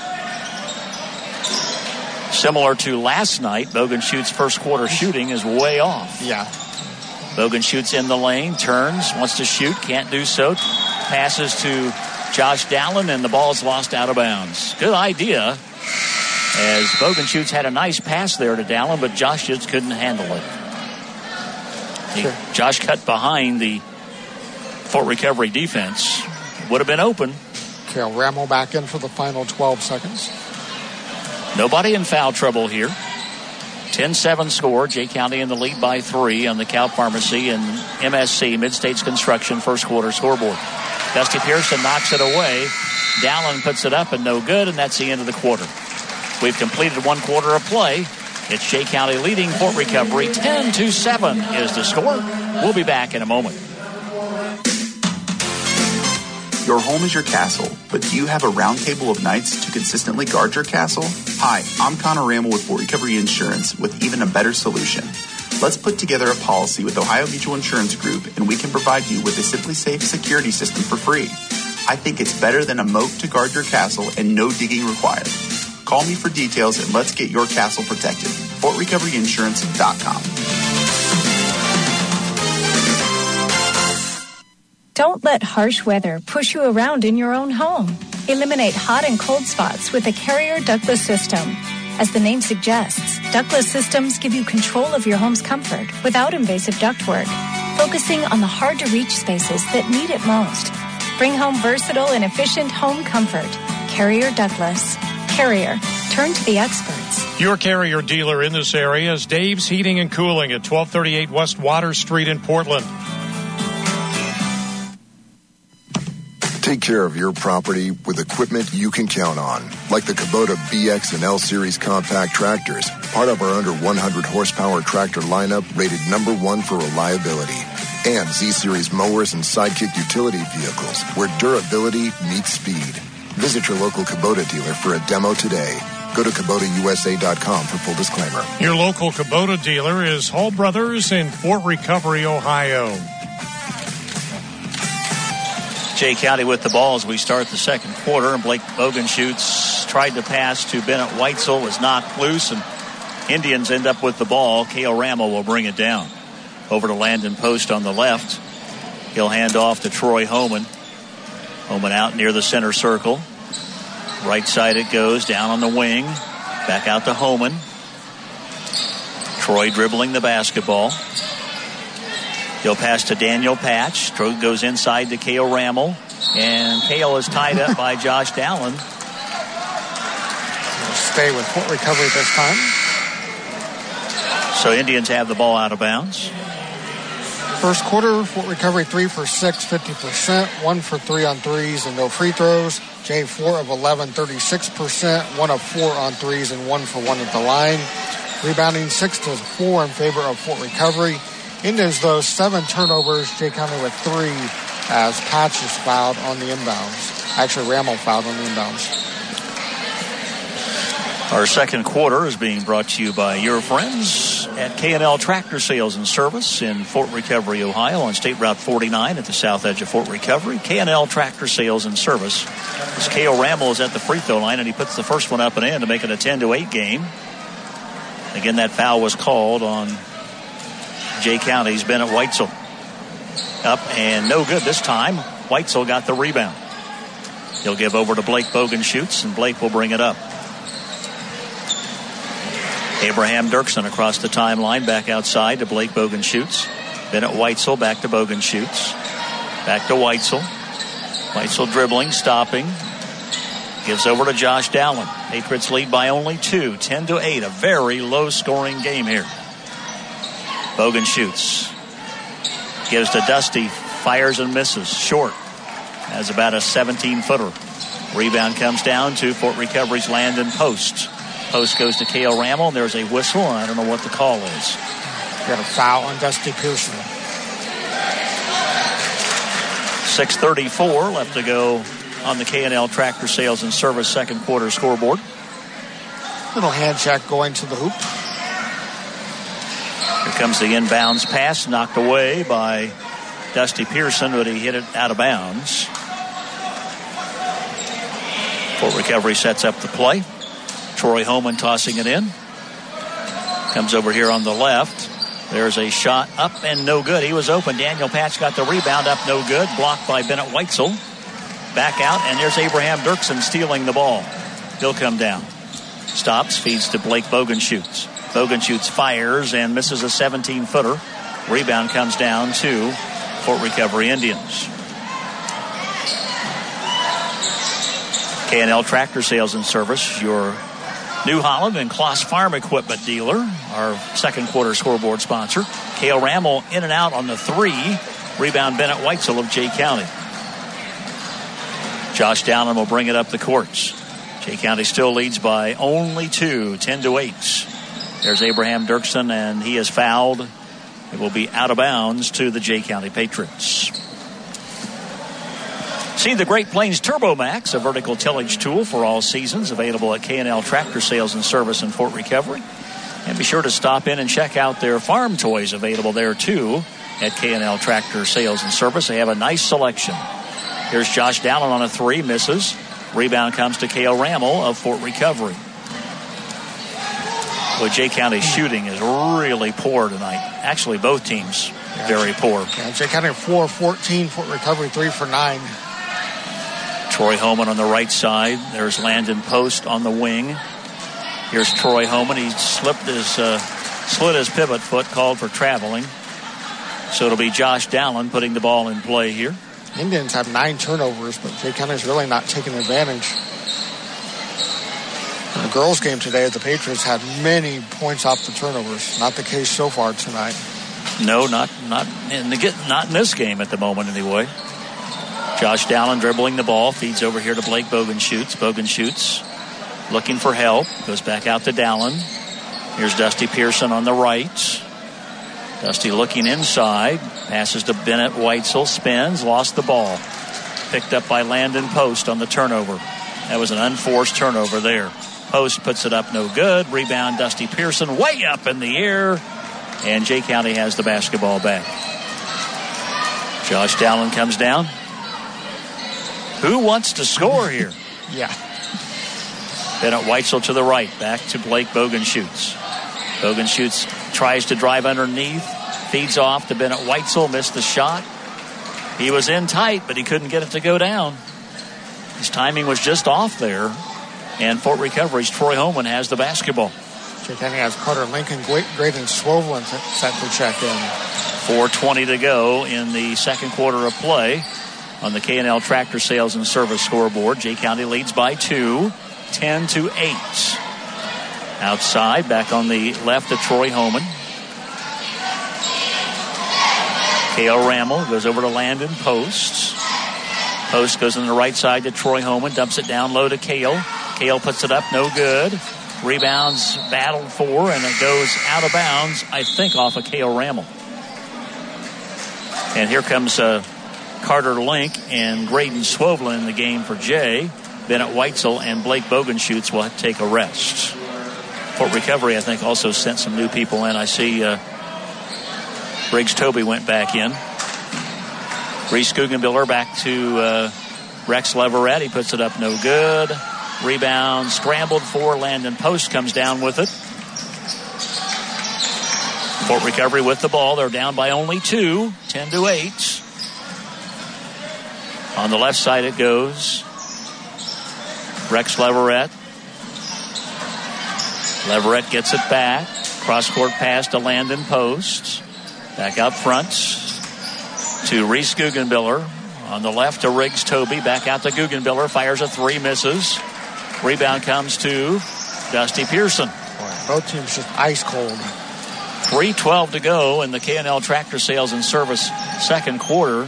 Similar to last night, Bogenschutz's first quarter shooting is way off. Yeah. Bogenschutz in the lane, turns, wants to shoot, can't do so. Passes to Josh Dowling, and the ball is lost out of bounds. Good idea, as Bogenschutz had a nice pass there to Dowling, but Josh just couldn't handle it. Sure. Josh cut behind the Fort Recovery defense. Would have been open. Kale Ramo back in for the final 12 seconds. Nobody in foul trouble here. 10-7 score. Jay County in the lead by 3 on the Cow Pharmacy and MSC Mid-States Construction first quarter scoreboard. Dusty Pearson knocks it away. Dowling puts it up and no good, and that's the end of the quarter. We've completed 1 quarter of play. It's Jay County leading Fort Recovery 10-7 is the score. We'll be back in a moment. Your home is your castle, but do you have a round table of knights to consistently guard your castle? Hi, I'm Connor Ramel with Fort Recovery Insurance with even a better solution. Let's put together a policy with Ohio Mutual Insurance Group, and we can provide you with a Simply Safe security system for free. I think it's better than a moat to guard your castle and no digging required. Call me for details and let's get your castle protected. FortRecoveryInsurance.com. Don't let harsh weather push you around in your own home. Eliminate hot and cold spots with the Carrier ductless system. As the name suggests, ductless systems give you control of your home's comfort without invasive ductwork, focusing on the hard-to-reach spaces that need it most. Bring home versatile and efficient home comfort. Carrier ductless. Carrier. Turn to the experts. Your Carrier dealer in this area is Dave's Heating and Cooling at 1238 West Water Street in Portland. Take care of your property with equipment you can count on, like the Kubota BX and L Series compact tractors, part of our under 100 horsepower tractor lineup rated #1 for reliability, and Z Series mowers and Sidekick utility vehicles, where durability meets speed. Visit your local Kubota dealer for a demo today. Go to KubotaUSA.com for full disclaimer. Your local Kubota dealer is Hall Brothers in Fort Recovery, Ohio. Jay County with the ball as we start the second quarter, and Blake Bogenschutz tried to pass to Bennett Weitzel, was knocked loose, and Indians end up with the ball. Kale Ramo will bring it down. Over to Landon Post on the left. He'll hand off to Troy Homan. Homan out near the center circle. Right side it goes, down on the wing. Back out to Homan. Troy dribbling the basketball. He'll pass to Daniel Patch. Goes inside to Kale Ramo. And Kale is tied up by Josh Dowling. He'll stay with Fort Recovery this time. So Indians have the ball out of bounds. First quarter, Fort Recovery 3 for 6, 50%, 1 for 3 on threes and no free throws. Jay 4 of 11, 36%, 1 of 4 on threes and 1 for 1 at the line. Rebounding 6-4 in favor of Fort Recovery. Indians, though, 7 turnovers. Jay County with 3 as Patch is fouled on the inbounds. Actually, Rammel fouled on the inbounds. Our second quarter is being brought to you by your friends at K&L Tractor Sales and Service in Fort Recovery, Ohio, on State Route 49 at the south edge of Fort Recovery. K&L Tractor Sales and Service. As K.O. Rammel is at the free throw line, and he puts the first one up and in to make it a 10-8 game. Again, that foul was called on Jay County's Bennett Weitzel. Up and no good this time. Weitzel got the rebound. He'll give over to Blake Bogenschutz, and Blake will bring it up. Abraham Dirksen across the timeline, back outside to Blake Bogenschutz. Bennett Weitzel back to Bogenschutz. Back to Weitzel. Weitzel dribbling, stopping. Gives over to Josh Dowling. Patriots lead by only 2, 10-8. A very low-scoring game here. Bogenschutz gives to Dusty. Fires and misses. Short. Has about a 17-footer. Rebound comes down to Fort Recovery's Landon Post. Post goes to K.O. Rammel, and there's a whistle, and I don't know what the call is. Got a foul on Dusty Pearson. 6:34 left to go on the K&L Tractor Sales and Service second quarter scoreboard. Little hand check going to the hoop. Here comes the inbounds pass, knocked away by Dusty Pearson, but he hit it out of bounds. Fort Recovery sets up the play. Troy Homan tossing it in. Comes over here on the left. There's a shot up and no good. He was open. Daniel Patch got the rebound, up no good. Blocked by Bennett Weitzel. Back out, and there's Abraham Dirksen stealing the ball. He'll come down. Stops, feeds to Blake Bogenschutz. Bogenschutz fires and misses a 17-footer. Rebound comes down to Fort Recovery Indians. K&L Tractor Sales and Service, your New Holland and Kloss Farm Equipment dealer, our second quarter scoreboard sponsor. K.O. Rammel in and out on the 3. Rebound Bennett Weitzel of Jay County. Josh Dowling will bring it up the courts. Jay County still leads by only 2, 10-8. There's Abraham Dirksen, and he is fouled. It will be out of bounds to the Jay County Patriots. See the Great Plains Turbo Max, a vertical tillage tool for all seasons, available at K&L Tractor Sales and Service in Fort Recovery. And be sure to stop in and check out their farm toys available there, too, at K&L Tractor Sales and Service. They have a nice selection. Here's Josh Dowling on a 3, misses. Rebound comes to K.O. Rammel of Fort Recovery. Well, Jay County's shooting is really poor tonight. Actually, both teams very poor. Yeah, Jay County 4 of 14, Fort Recovery 3 for 9. Troy Homan on the right side. There's Landon Post on the wing. Here's Troy Homan. He slid his pivot foot, called for traveling. So it'll be Josh Dowling putting the ball in play here. Indians have 9 turnovers, but Jay County's really not taking advantage. In the girls' game today, the Patriots had many points off the turnovers. Not the case so far tonight. No, not in this game at the moment anyway. Josh Dowling dribbling the ball, feeds over here to Blake Bogenschutz. Bogenschutz looking for help, goes back out to Dowling. Here's Dusty Pearson on the right. Dusty looking inside, passes to Bennett Weitzel, spins, lost the ball. Picked up by Landon Post on the turnover. That was an unforced turnover there. Post puts it up, no good. Rebound Dusty Pearson way up in the air, and Jay County has the basketball back. Josh Dowling comes down. Who wants to score here? Yeah. Bennett Weitzel to the right, back to Blake Bogenschutz. Bogenschutz tries to drive underneath, feeds off to Bennett Weitzel, missed the shot. He was in tight, but he couldn't get it to go down. His timing was just off there, and Fort Recovery's Troy Homan has the basketball. Jay County has Carter Lincoln, Graydon Swoveland set to check in. 4:20 to go in the second quarter of play on the K&L Tractor Sales and Service scoreboard. Jay County leads by 2, 10-8. Outside, back on the left of Troy Homan. Kale Rammel goes over to Landon Post. Post goes on the right side to Troy Homan, dumps it down low to Kale. Kale puts it up, no good. Rebounds battled for, and it goes out of bounds, I think, off of Kale Rammel. And here comes Carter Link and Graydon Swovlin in the game for Jay. Bennett Weitzel and Blake Bogenschutz will take a rest. Fort Recovery, I think, also sent some new people in. I see Briggs Toby went back in. Reese Guggenbiller back to Rex Leverett. He puts it up, no good. Rebound scrambled for. Landon Post comes down with it. Fort Recovery with the ball. They're down by only 2, 10-8. On the left side it goes. Rex Leverett. Leverett gets it back. Cross-court pass to Landon Post. Back out front to Reese Guggenbiller. On the left to Riggs Toby. Back out to Guggenbiller. Fires a 3, misses. Rebound comes to Dusty Pearson. Boy, both teams just ice cold. 3:12 to go in the K&L Tractor Sales and Service second quarter.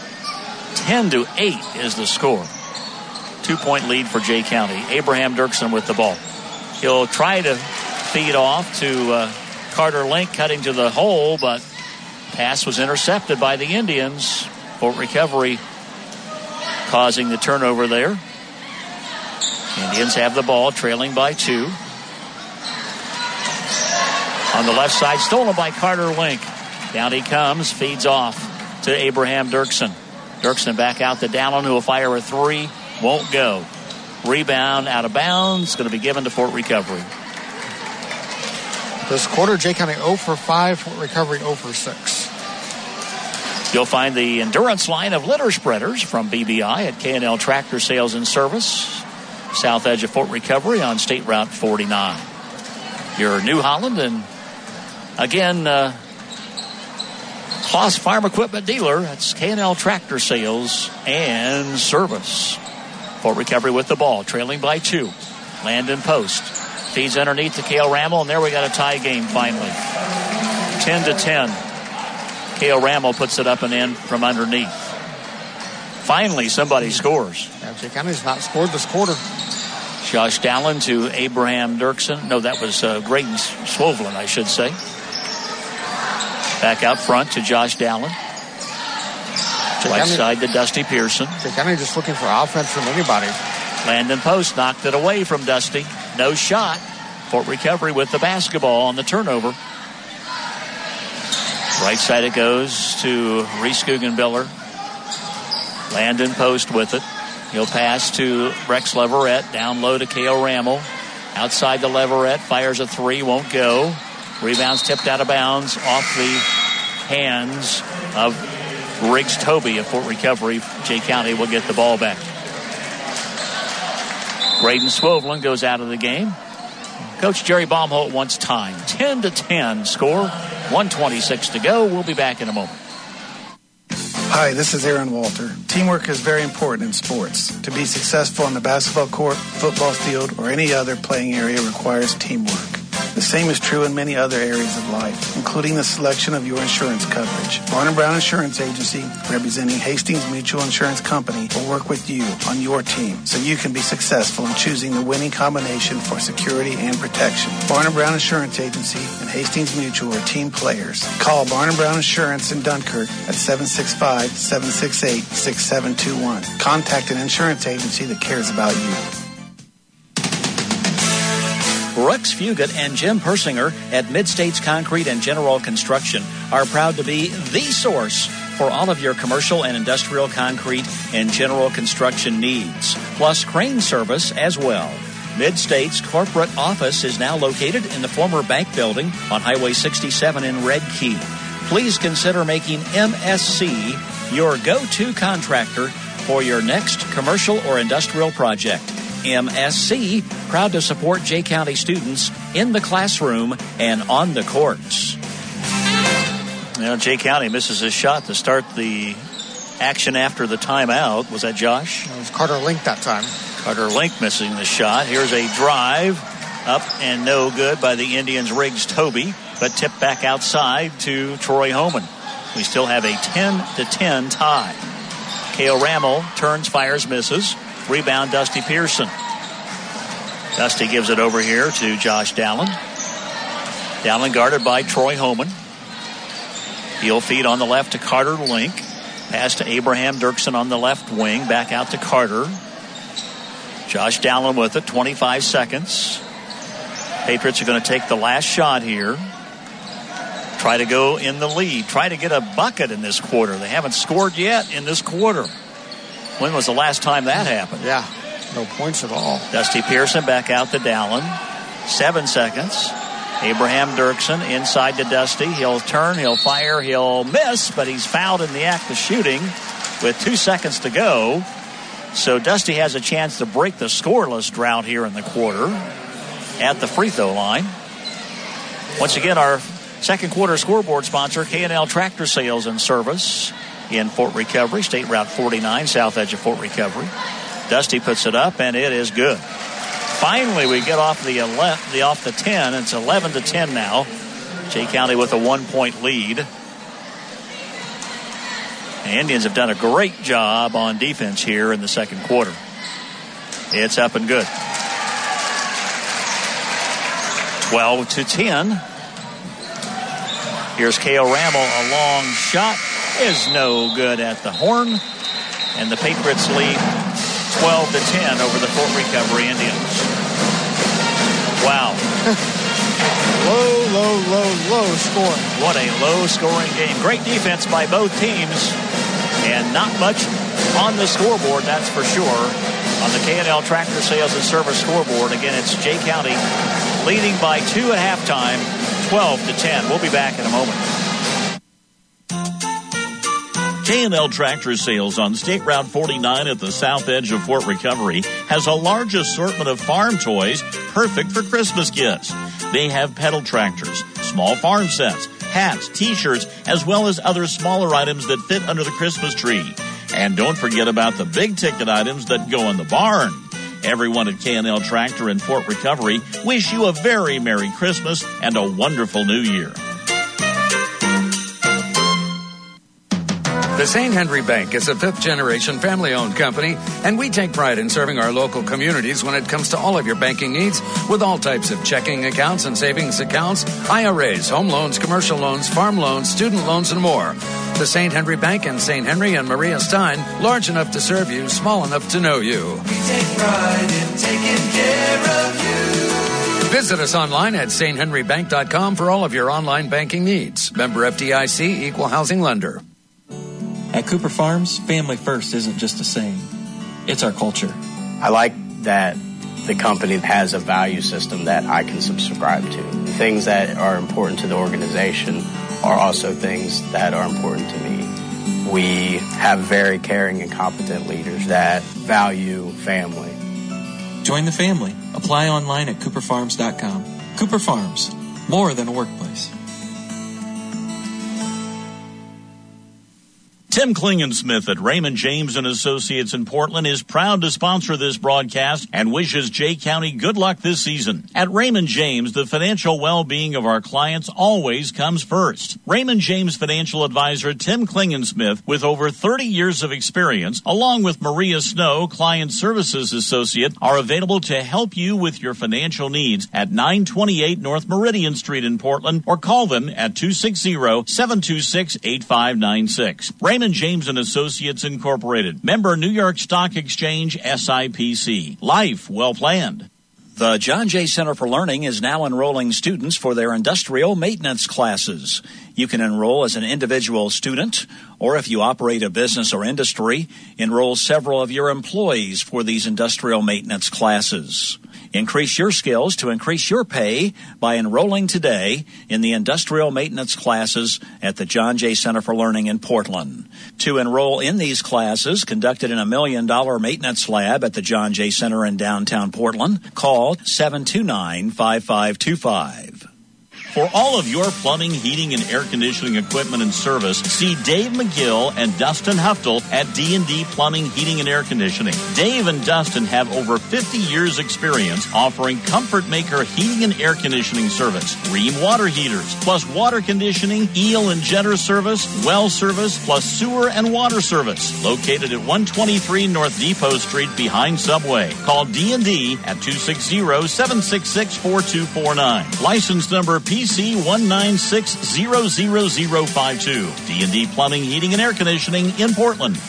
10-8 is the score. 2-point lead for Jay County. Abraham Dirksen with the ball. He'll try to feed off to Carter Link, cutting to the hole, but pass was intercepted by the Indians. Fort Recovery causing the turnover there. Indians have the ball, trailing by 2. On the left side, stolen by Carter Link. Down he comes, feeds off to Abraham Dirksen. Dirksen back out to Dallin, who will fire a 3. Won't go. Rebound out of bounds. Going to be given to Fort Recovery. This quarter, Jay County 0 for 5, Fort Recovery 0 for 6. You'll find the endurance line of litter spreaders from BBI at K&L Tractor Sales and Service, south edge of Fort Recovery on State Route 49. Your New Holland and, again, Kloss Farm Equipment dealer. That's K&L Tractor Sales and Service. Fort Recovery with the ball, trailing by 2. Landon Post feeds underneath to Kale Rammel, and there we got a tie game finally. 10-10. Kale Rammel puts it up and in from underneath. Finally, somebody scores. Yeah, Jay County's not scored this quarter. Josh Dallin to Abraham Dirksen. No, that was Graydon Swovlin, I should say. Back out front to Josh Dallin. Right side to Dusty Pearson. Jay County just looking for offense from anybody. Landon Post knocked it away from Dusty. No shot. Fort Recovery with the basketball on the turnover. Right side it goes to Reese Guggenbiller. Landon Post with it. He'll pass to Rex Leverett. Down low to Kale Rammel. Outside to Leverett. Fires a 3. Won't go. Rebounds tipped out of bounds off the hands of Riggs Toby of Fort Recovery. Jay County will get the ball back. Graydon Swovlin goes out of the game. Coach Jerry Baumholt wants time. 10-10 score. 1:26 to go. We'll be back in a moment. Hi, this is Aaron Walter. Teamwork is very important in sports. To be successful on the basketball court, football field, or any other playing area requires teamwork. The same is true in many other areas of life, including the selection of your insurance coverage. Barnum Brown Insurance Agency, representing Hastings Mutual Insurance Company, will work with you on your team so you can be successful in choosing the winning combination for security and protection. Barnum Brown Insurance Agency and Hastings Mutual are team players. Call Barnum Brown Insurance in Dunkirk at 765-768-6721. Contact an insurance agency that cares about you. Rex Fugit and Jim Persinger at Mid-States Concrete and General Construction are proud to be the source for all of your commercial and industrial concrete and general construction needs, plus crane service as well. Mid-States corporate office is now located in the former bank building on Highway 67 in Red Key. Please consider making MSC your go-to contractor for your next commercial or industrial project. MSC, proud to support Jay County students in the classroom and on the courts. Now, Jay County misses his shot to start the action after the timeout. Was that Josh? It was Carter Link that time. Carter Link missing the shot. Here's a drive up and no good by the Indians' Riggs Toby, but tipped back outside to Troy Homan. We still have a 10-10 tie. Kale Rammel turns, fires, misses. Rebound, Dusty Pearson. Dusty gives it over here to Josh Dowling. Dowling guarded by Troy Homan. He'll feed on the left to Carter Link. Pass to Abraham Dirksen on the left wing. Back out to Carter. Josh Dowling with it. 25 seconds. Patriots are going to take the last shot here. Try to go in the lead. Try to get a bucket in this quarter. They haven't scored yet in this quarter. When was the last time that happened? Yeah, no points at all. Dusty Pearson back out to Dowling. 7 seconds. Abraham Dirksen inside to Dusty. He'll turn, he'll fire, he'll miss, but he's fouled in the act of shooting with 2 seconds to go. So Dusty has a chance to break the scoreless drought here in the quarter at the free throw line. Once again, our second quarter scoreboard sponsor, K&L Tractor Sales and Service in Fort Recovery, State Route 49, south edge of Fort Recovery. Dusty puts it up, and it is good. Finally, we get off the 10. It's 11-10 now. Jay County with a 1-point lead. The Indians have done a great job on defense here in the second quarter. It's up and good. 12-10. Here's Kale Rammel. A long shot is no good at the horn. And the Patriots lead 12-10 over the Fort Recovery Indians. Wow. Low scoring. What a low-scoring game. Great defense by both teams. And not much on the scoreboard, that's for sure. On the K&L Tractor Sales and Service scoreboard, again, it's Jay County leading by 2 at halftime, 12-10. We'll be back in a moment. K&L Tractor Sales on State Route 49 at the south edge of Fort Recovery has a large assortment of farm toys perfect for Christmas gifts. They have pedal tractors, small farm sets, hats, T-shirts, as well as other smaller items that fit under the Christmas tree. And don't forget about the big-ticket items that go in the barn. Everyone at K&L Tractor in Fort Recovery wish you a very Merry Christmas and a wonderful New Year. The St. Henry Bank is a fifth-generation family-owned company, and we take pride in serving our local communities when it comes to all of your banking needs with all types of checking accounts and savings accounts, IRAs, home loans, commercial loans, farm loans, student loans, and more. The St. Henry Bank in St. Henry and Maria Stein, large enough to serve you, small enough to know you. We take pride in taking care of you. Visit us online at sthenrybank.com for all of your online banking needs. Member FDIC, Equal Housing Lender. At Cooper Farms, family first isn't just a saying. It's our culture. I like that the company has a value system that I can subscribe to. Things that are important to the organization are also things that are important to me. We have very caring and competent leaders that value family. Join the family. Apply online at cooperfarms.com. Cooper Farms, more than a workplace. Tim Klingensmith at Raymond James & Associates in Portland is proud to sponsor this broadcast and wishes Jay County good luck this season. At Raymond James, the financial well-being of our clients always comes first. Raymond James financial advisor Tim Klingensmith, with over 30 years of experience, along with Maria Snow, client services associate, are available to help you with your financial needs at 928 North Meridian Street in Portland, or call them at 260-726-8596. Raymond James & Associates Incorporated. Member New York Stock Exchange, SIPC. Life well planned. The John Jay Center for Learning is now enrolling students for their industrial maintenance classes. You can enroll as an individual student, or if you operate a business or industry, enroll several of your employees for these industrial maintenance classes. Increase your skills to increase your pay by enrolling today in the industrial maintenance classes at the John Jay Center for Learning in Portland. To enroll in these classes conducted in $1 million maintenance lab at the John Jay Center in downtown Portland, call 729-5525. For all of your plumbing, heating, and air conditioning equipment and service, see Dave McGill and Dustin Huftel at D&D Plumbing, Heating, and Air Conditioning. Dave and Dustin have over 50 years experience offering Comfort Maker heating and air conditioning service, Rheem water heaters, plus water conditioning, eel and jetter service, well service, plus sewer and water service. Located at 123 North Depot Street behind Subway. Call D&D at 260-766-4249. License number PC 196-00052. D&D Plumbing, Heating, and Air Conditioning in Portland.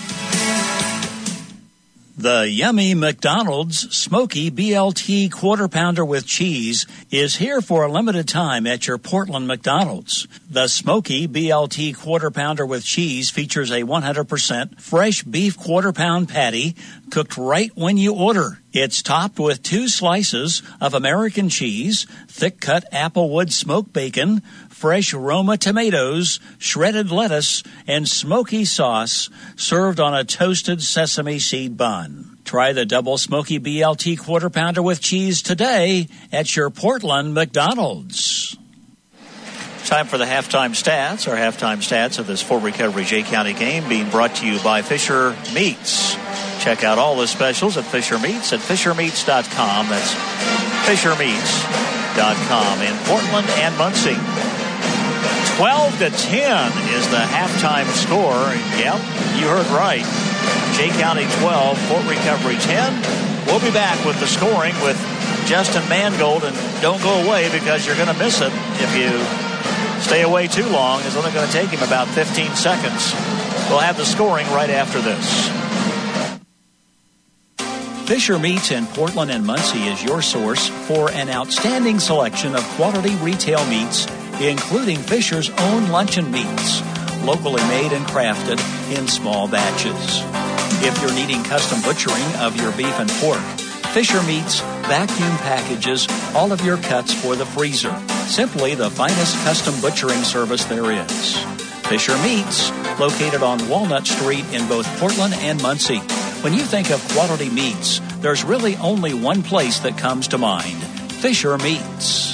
The yummy McDonald's Smoky BLT Quarter Pounder with Cheese is here for a limited time at your Portland McDonald's. The Smoky BLT Quarter Pounder with Cheese features a 100% fresh beef quarter pound patty cooked right when you order. It's topped with 2 slices of American cheese, thick-cut applewood smoked bacon, fresh Roma tomatoes, shredded lettuce, and smoky sauce served on a toasted sesame seed bun. Try the double smoky BLT Quarter Pounder with Cheese today at your Portland McDonald's. Time for the halftime stats. Our halftime stats of this Fort Recovery Jay County game being brought to you by Fisher Meats. Check out all the specials at Fisher Meats at fishermeats.com. That's fishermeats.com in Portland and Muncie. 12-10 is the halftime score. Yep, you heard right. Jay County 12, Fort Recovery 10. We'll be back with the scoring with Justin Mangold, and don't go away because you're going to miss it if you stay away too long. It's only going to take him about 15 seconds. We'll have the scoring right after this. Fisher Meats in Portland and Muncie is your source for an outstanding selection of quality retail meats, including Fisher's own luncheon meats, locally made and crafted in small batches. If you're needing custom butchering of your beef and pork, Fisher Meats vacuum packages all of your cuts for the freezer. Simply the finest custom butchering service there is. Fisher Meats, located on Walnut Street in both Portland and Muncie. When you think of quality meats, there's really only one place that comes to mind: Fisher Meats.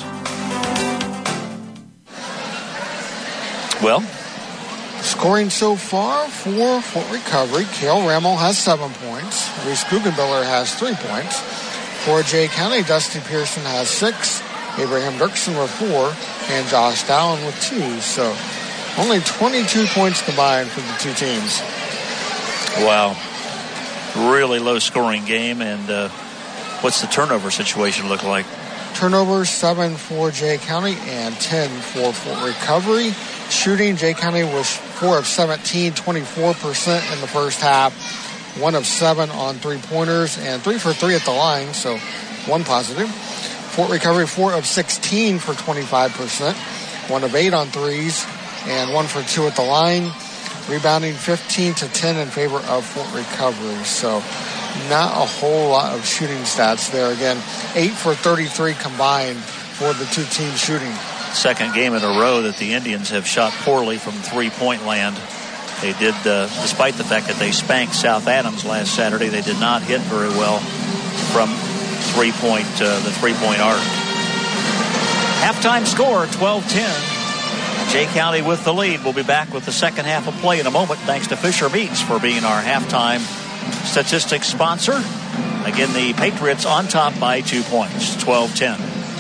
Well, scoring so far for Fort Recovery, Cale Rammel has 7 points. Reese Guggenbiller has 3 points. For Jay County, Dusty Pearson has 6, Abraham Dirksen with 4, and Josh Dowling with 2. So only 22 points combined for the two teams. Wow. Really low scoring game. And what's the turnover situation look like? Turnovers 7 for Jay County and 10 for Fort Recovery. Shooting, Jay County was 4 of 17, 24% in the first half. 1 of 7 on 3-pointers and 3 for 3 at the line, so 1 positive. Fort Recovery 4 of 16 for 25%. 1 of 8 on 3s and 1 for 2 at the line. Rebounding 15-10 in favor of Fort Recovery. So not a whole lot of shooting stats there. Again, 8 for 33 combined for the two teams shooting. Second game in a row that the Indians have shot poorly from three-point land. They did, despite the fact that they spanked South Adams last Saturday, they did not hit very well from the three-point arc. Halftime score, 12-10. Jay County with the lead. We'll be back with the second half of play in a moment, thanks to Fisher Meats for being our halftime statistics sponsor. Again, the Patriots on top by 2 points, 12-10.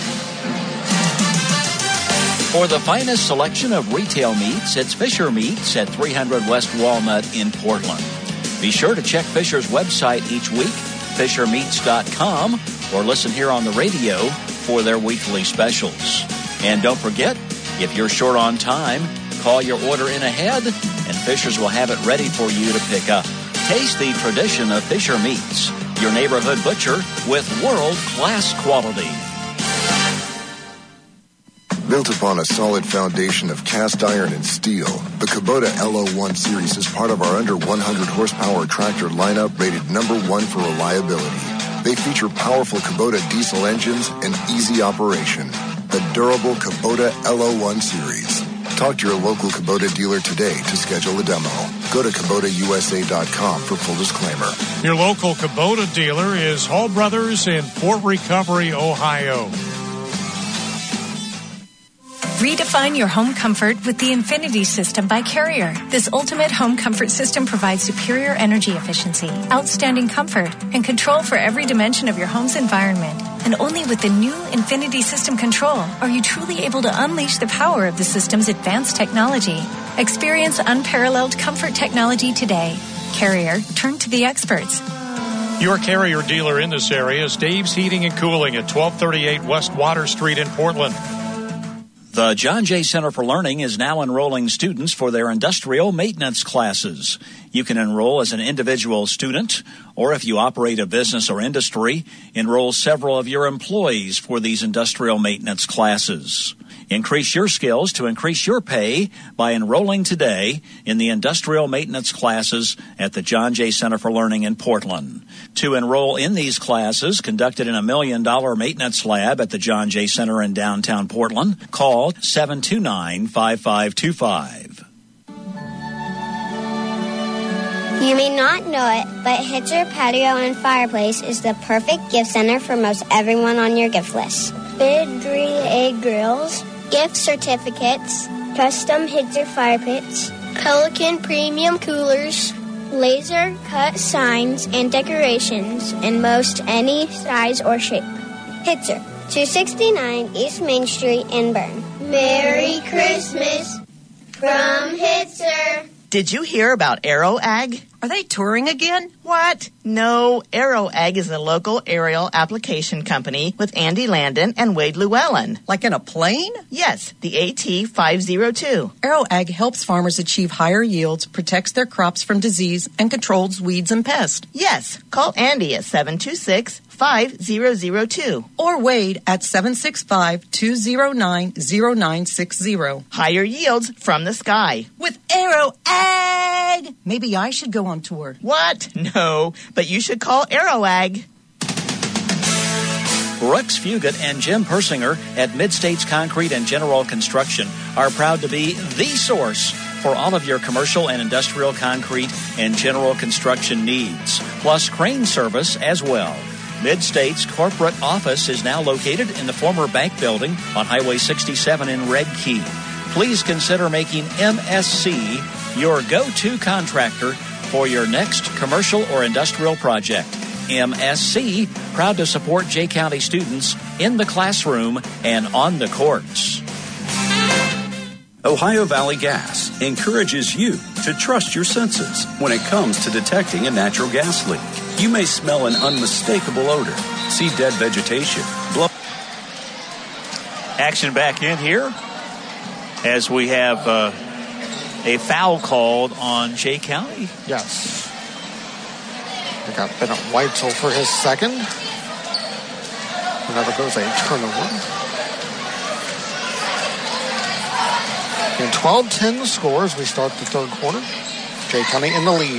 For the finest selection of retail meats, it's Fisher Meats at 300 West Walnut in Portland. Be sure to check Fisher's website each week, fishermeats.com, or listen here on the radio for their weekly specials. And don't forget, if you're short on time, call your order in ahead, and Fisher's will have it ready for you to pick up. Taste the tradition of Fisher Meats, your neighborhood butcher with world-class quality. Built upon a solid foundation of cast iron and steel, the Kubota LO1 series is part of our under 100 horsepower tractor lineup rated #1 for reliability. They feature powerful Kubota diesel engines and easy operation. The durable Kubota LO1 series. Talk to your local Kubota dealer today to schedule a demo. Go to KubotaUSA.com for full disclaimer. Your local Kubota dealer is Hall Brothers in Fort Recovery, Ohio. Redefine your home comfort with the Infinity System by Carrier. This ultimate home comfort system provides superior energy efficiency, outstanding comfort, and control for every dimension of your home's environment. And only with the new Infinity System Control are you truly able to unleash the power of the system's advanced technology. Experience unparalleled comfort technology today. Carrier, turn to the experts. Your Carrier dealer in this area is Dave's Heating and Cooling at 1238 West Water Street in Portland. The John Jay Center for Learning is now enrolling students for their industrial maintenance classes. You can enroll as an individual student, or if you operate a business or industry, enroll several of your employees for these industrial maintenance classes. Increase your skills to increase your pay by enrolling today in the industrial maintenance classes at the John Jay Center for Learning in Portland. To enroll in these classes conducted in $1 million maintenance lab at the John Jay Center in downtown Portland, call 729-5525. You may not know it, but Hitzer Patio and Fireplace is the perfect gift center for most everyone on your gift list. Big Green Egg Grills, gift certificates, custom Hitzer fire pits, Pelican premium coolers, laser cut signs and decorations in most any size or shape. Hitzer, 269 East Main Street in Bern. Merry Christmas from Hitzer. Did you hear about Aero Ag? Are they touring again? What? No, Aero Ag is a local aerial application company with Andy Landon and Wade Llewellyn. Like in a plane? Yes, the AT-502. Aero Ag helps farmers achieve higher yields, protects their crops from disease, and controls weeds and pests. Yes, call Andy at 726-5002. Or Wade at 765-209-0960. Higher yields from the sky. With Aero Ag! Maybe I should go on tour. What? No, but you should call Aero Ag. Rex Fugit and Jim Persinger at Mid-States Concrete and General Construction are proud to be the source for all of your commercial and industrial concrete and general construction needs, plus crane service as well. Mid-States corporate office is now located in the former bank building on Highway 67 in Red Key. Please consider making MSC your go-to contractor for your next commercial or industrial project. MSC, proud to support Jay County students in the classroom and on the courts. Ohio Valley Gas encourages you to trust your senses when it comes to detecting a natural gas leak. You may smell an unmistakable odor, see dead vegetation, blow. Action back in here as we have a foul called on Jay County. Yes. We got Bennett Weitzel for his second. Whenever goes a turnover. In 12-10 the score as we start the third quarter. Jay County in the lead.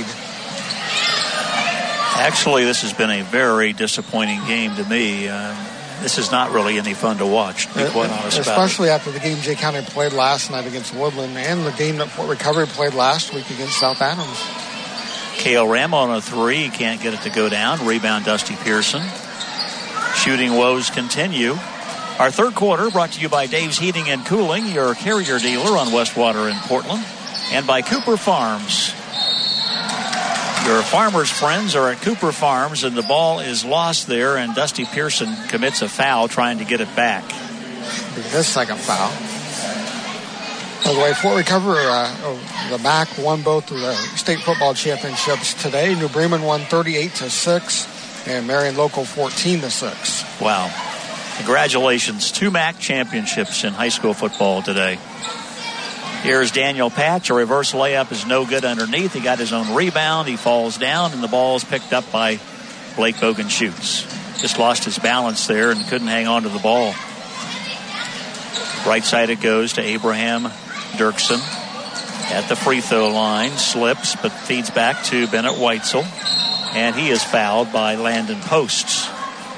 Actually, this has been a very disappointing game to me. This is not really any fun to watch, to be quite honest about it. Especially after the game Jay County played last night against Woodland and the game that Fort Recovery played last week against South Adams. Kale Ram on a three, can't get it to go down. Rebound Dusty Pearson. Shooting woes continue. Our third quarter brought to you by Dave's Heating and Cooling, your Carrier dealer on Westwater in Portland, and by Cooper Farms. Your farmers' friends are at Cooper Farms, and the ball is lost there, and Dusty Pearson commits a foul trying to get it back. His second foul. By the way, Fort Recovery, the MAC won both of the state football championships today. New Bremen won 38-6, and Marion Local 14-6. Wow. Congratulations. 2 MAC championships in high school football today. Here's Daniel Patch. A reverse layup is no good underneath. He got his own rebound. He falls down, and the ball is picked up by Blake Bogan Schutz. Just lost his balance there and couldn't hang on to the ball. Right side it goes to Abraham Dirksen at the free throw line. Slips, but feeds back to Bennett Weitzel. And he is fouled by Landon Posts.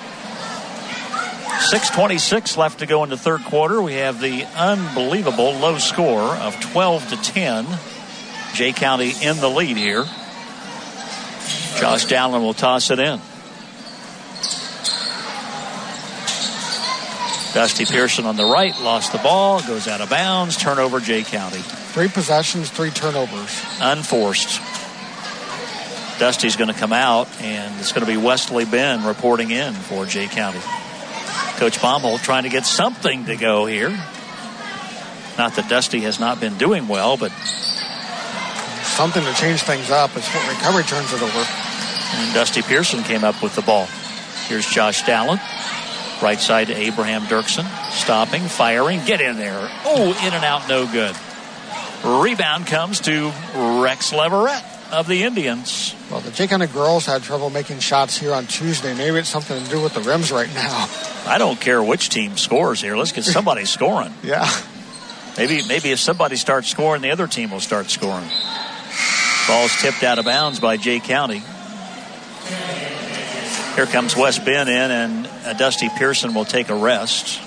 6:26 left to go in the third quarter. We have the unbelievable low score of 12-10. Jay County in the lead here. Josh Dowland will toss it in. Dusty Pearson on the right, lost the ball, goes out of bounds, turnover Jay County. 3 possessions, 3 turnovers. Unforced. Dusty's going to come out, and it's going to be Wesley Ben reporting in for Jay County. Coach Baumholt trying to get something to go here. Not that Dusty has not been doing well, but something to change things up as Fort Recovery turns it over. And Dusty Pearson came up with the ball. Here's Josh Dallin. Right side to Abraham Dirksen. Stopping, firing, get in there. Oh, in and out, no good. Rebound comes to Rex Leverett of the Indians. Well, the Jay County girls had trouble making shots here on Tuesday. Maybe it's something to do with the rims right now. I don't care which team scores here. Let's get somebody scoring. Yeah. Maybe if somebody starts scoring, the other team will start scoring. Ball's tipped out of bounds by Jay County. Here comes Wes Ben in, and Dusty Pearson will take a rest.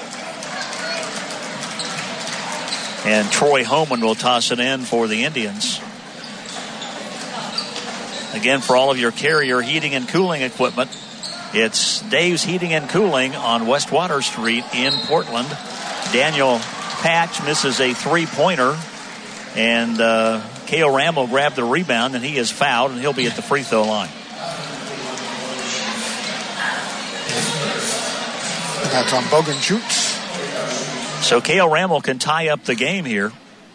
And Troy Homan will toss it in for the Indians. Again, for all of your Carrier heating and cooling equipment, it's Dave's Heating and Cooling on West Water Street in Portland. Daniel Patch misses a three-pointer, and Cale Ramel grabbed the rebound, and he is fouled, and he'll be at the free throw line. That's on Bogan Shoots. So Cale Ramel can tie up the game here.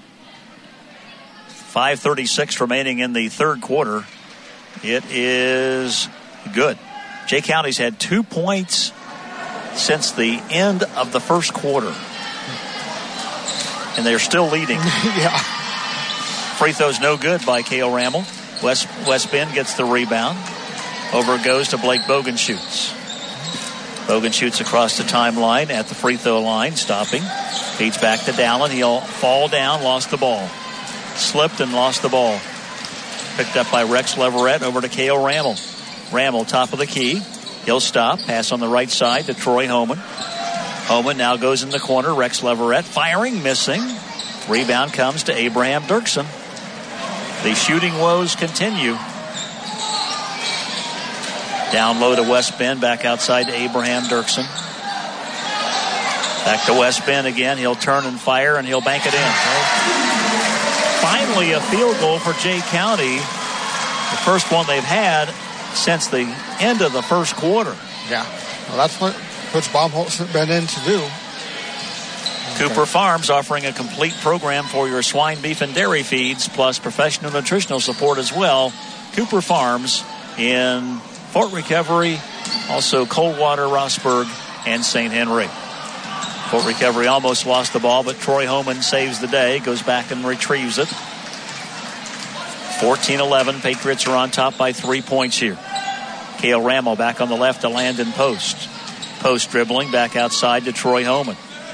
5:36 remaining in the third quarter. It is good. Jay County's had 2 points since the end of the first quarter. And they're still leading. Yeah. Free throw's no good by Cale Ramel. Wes Ben gets the rebound. Over it goes to Blake Bogan Shoots. Bogan shoots across the timeline at the free throw line, stopping. Feeds back to Dallin. He'll fall down, lost the ball. Slipped and lost the ball. Picked up by Rex Leverett over to Cale Ramel. Ramel, top of the key. He'll stop. Pass on the right side to Troy Homan. Homan now goes in the corner. Rex Leverett firing, missing. Rebound comes to Abraham Dirksen. The shooting woes continue. Down low to Wes Ben, back outside to Abraham Dirksen. Back to Wes Ben again. He'll turn and fire, and he'll bank it in. Finally, a field goal for Jay County. The first one they've had since the end of the first quarter. Yeah. Well, that's what Coach Baumholt's been in to do. Cooper Farms offering a complete program for your swine, beef, and dairy feeds, plus professional nutritional support as well. Cooper Farms in Fort Recovery, also Coldwater, Rossburg, and St. Henry. Fort Recovery almost lost the ball, but Troy Homan saves the day, goes back and retrieves it. 14-11, Patriots are on top by 3 points here. Cale Ramel back on the left to Landon Post. Post dribbling back outside to Troy Homan.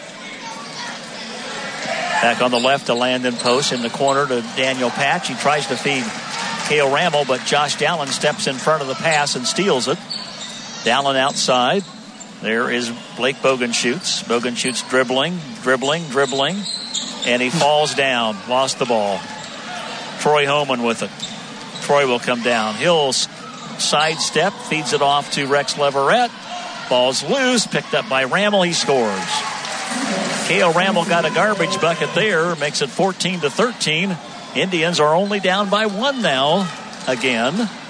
Back on the left to Landon Post, in the corner to Daniel Patch. He tries to feed Cale Ramel, but Josh Dallin steps in front of the pass and steals it. Dallin outside. There is Blake Bogan Shoots. Bogan Shoots dribbling, and he falls down. Lost the ball. Troy Homan with it. Troy will come down. He'll sidestep, feeds it off to Rex Leverett. Ball's loose, picked up by Ramel. He scores. Cale Ramel got a garbage bucket there, makes it 14-13. Indians are only down by 1 now, again.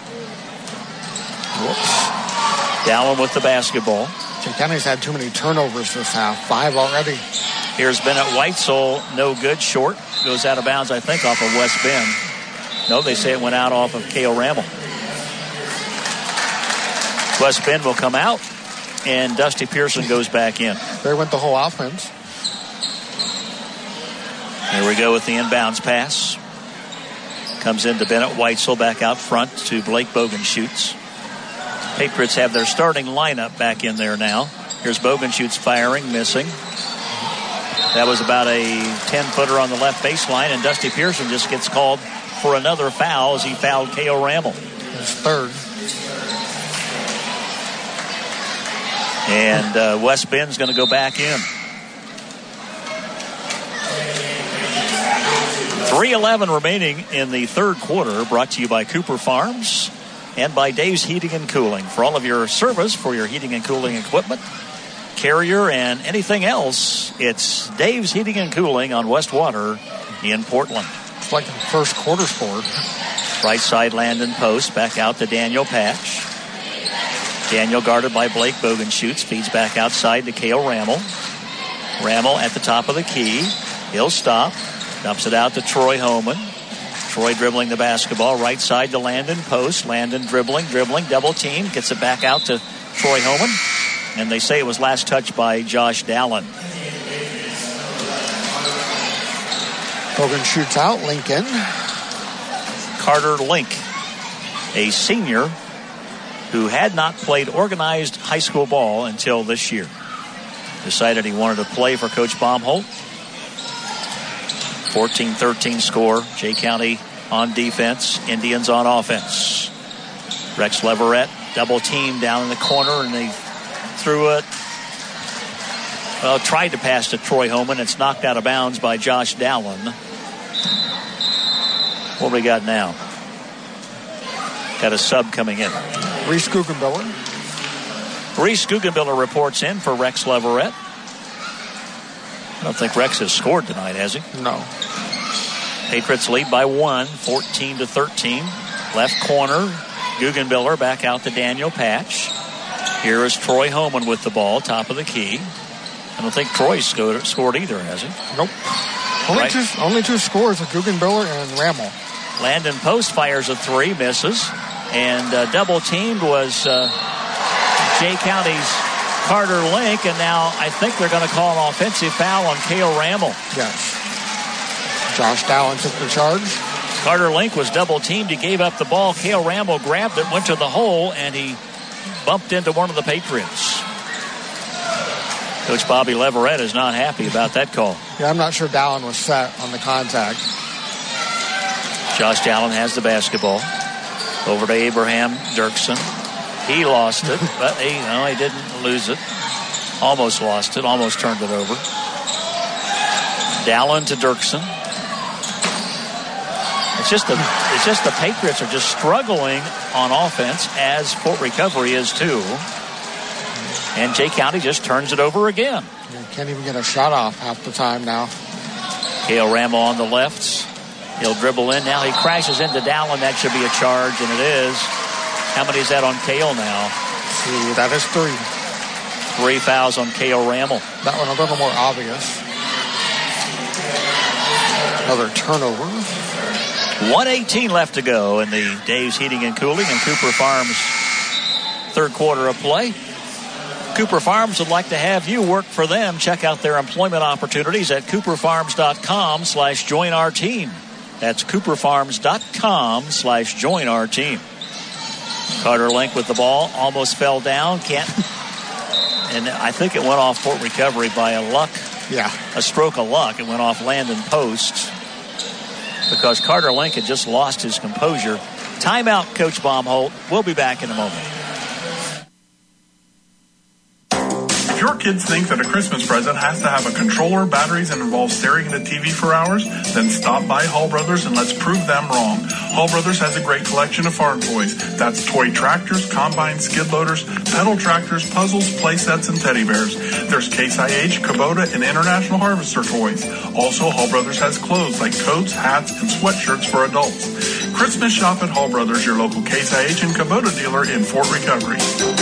Whoops. Dallin with the basketball. Jay County's had too many turnovers this half. 5 already. Here's Bennett Whitesole, no good, short. Goes out of bounds, I think, off of Wes Ben. No, they say it went out off of Cale Ramel. Wes Ben will come out, and Dusty Pearson goes back in. There went the whole offense. Here we go with the inbounds pass. Comes into Bennett Whitesole, back out front to Blake Bogan Shoots. Patriots have their starting lineup back in there now. Here's Bogan Shoots firing, missing. That was about a 10-footer on the left baseline, and Dusty Pearson just gets called for another foul as he fouled Cale Ramel. His third. And Wes Ben's going to go back in. 3:11 remaining in the third quarter, brought to you by Cooper Farms and by Dave's Heating and Cooling. For all of your service for your heating and cooling equipment, Carrier, and anything else, it's Dave's Heating and Cooling on West Water in Portland. It's like the first quarter score. Right side Landon Post, back out to Daniel Patch. Daniel guarded by Blake Bogenschutz, feeds back outside to Cale Rammel. Rammel at the top of the key. He'll stop. Dumps it out to Troy Homan. Troy dribbling the basketball. Right side to Landon Post. Landon dribbling, double team. Gets it back out to Troy Homan. And they say it was last touched by Josh Dallin. Bogenschutz out. Lincoln. Carter Link, a senior who had not played organized high school ball until this year. Decided he wanted to play for Coach Baumholt. 14-13 score. Jay County on defense, Indians on offense. Rex Leverett double team down in the corner, and they threw it. Well, tried to pass to Troy Homan. It's knocked out of bounds by Josh Dallin. What do we got now? Got a sub coming in. Reese Guggenbiller. Reese Guggenbiller reports in for Rex Leverett. I don't think Rex has scored tonight, has he? No. Patriots lead by 1, 14-13. Left corner, Guggenbiller back out to Daniel Patch. Here is Troy Homan with the ball, top of the key. I don't think Troy's scored either, has he? Nope. Only two scores of Guggenbiller and Rammel. Landon Post fires a three, misses. And double teamed was Jay County's Carter Link, and now I think they're going to call an offensive foul on Cale Rammel. Yes. Josh Dallin took the charge. Carter Link was double teamed. He gave up the ball. Cale Rammel grabbed it, went to the hole, and he bumped into one of the Patriots. Coach Bobby Leverett is not happy about that call. Yeah, I'm not sure Dallin was set on the contact. Josh Dallin has the basketball. Over to Abraham Dirksen. He lost it, but he didn't lose it. Almost lost it, almost turned it over. Dallin to Dirksen. It's just the Patriots are just struggling on offense, as Fort Recovery is too. And Jay County just turns it over again. You can't even get a shot off half the time now. Cale Rammel on the left. He'll dribble in. Now he crashes into Dallin. That should be a charge, and it is. How many is that on Cale now? See, that is 3. 3 fouls on Cale Rammel. That one a little more obvious. Another turnover. 1:18 left to go in the Dave's Heating and Cooling and Cooper Farms third quarter of play. Cooper Farms would like to have you work for them. Check out their employment opportunities at cooperfarms.com/join-our-team. That's cooperfarms.com/join-our-team. Carter Link with the ball, almost fell down, and I think it went off Fort Recovery by a stroke of luck. It went off Landon Post because Carter Link had just lost his composure. Timeout, Coach Baumholt. We'll be back in a moment. If your kids think that a Christmas present has to have a controller, batteries, and involves staring at a TV for hours, then stop by Hall Brothers and let's prove them wrong. Hall Brothers has a great collection of farm toys. That's toy tractors, combines, skid loaders, pedal tractors, puzzles, play sets, and teddy bears. There's Case IH, Kubota, and International Harvester toys. Also, Hall Brothers has clothes like coats, hats, and sweatshirts for adults. Christmas shop at Hall Brothers, your local Case IH and Kubota dealer in Fort Recovery.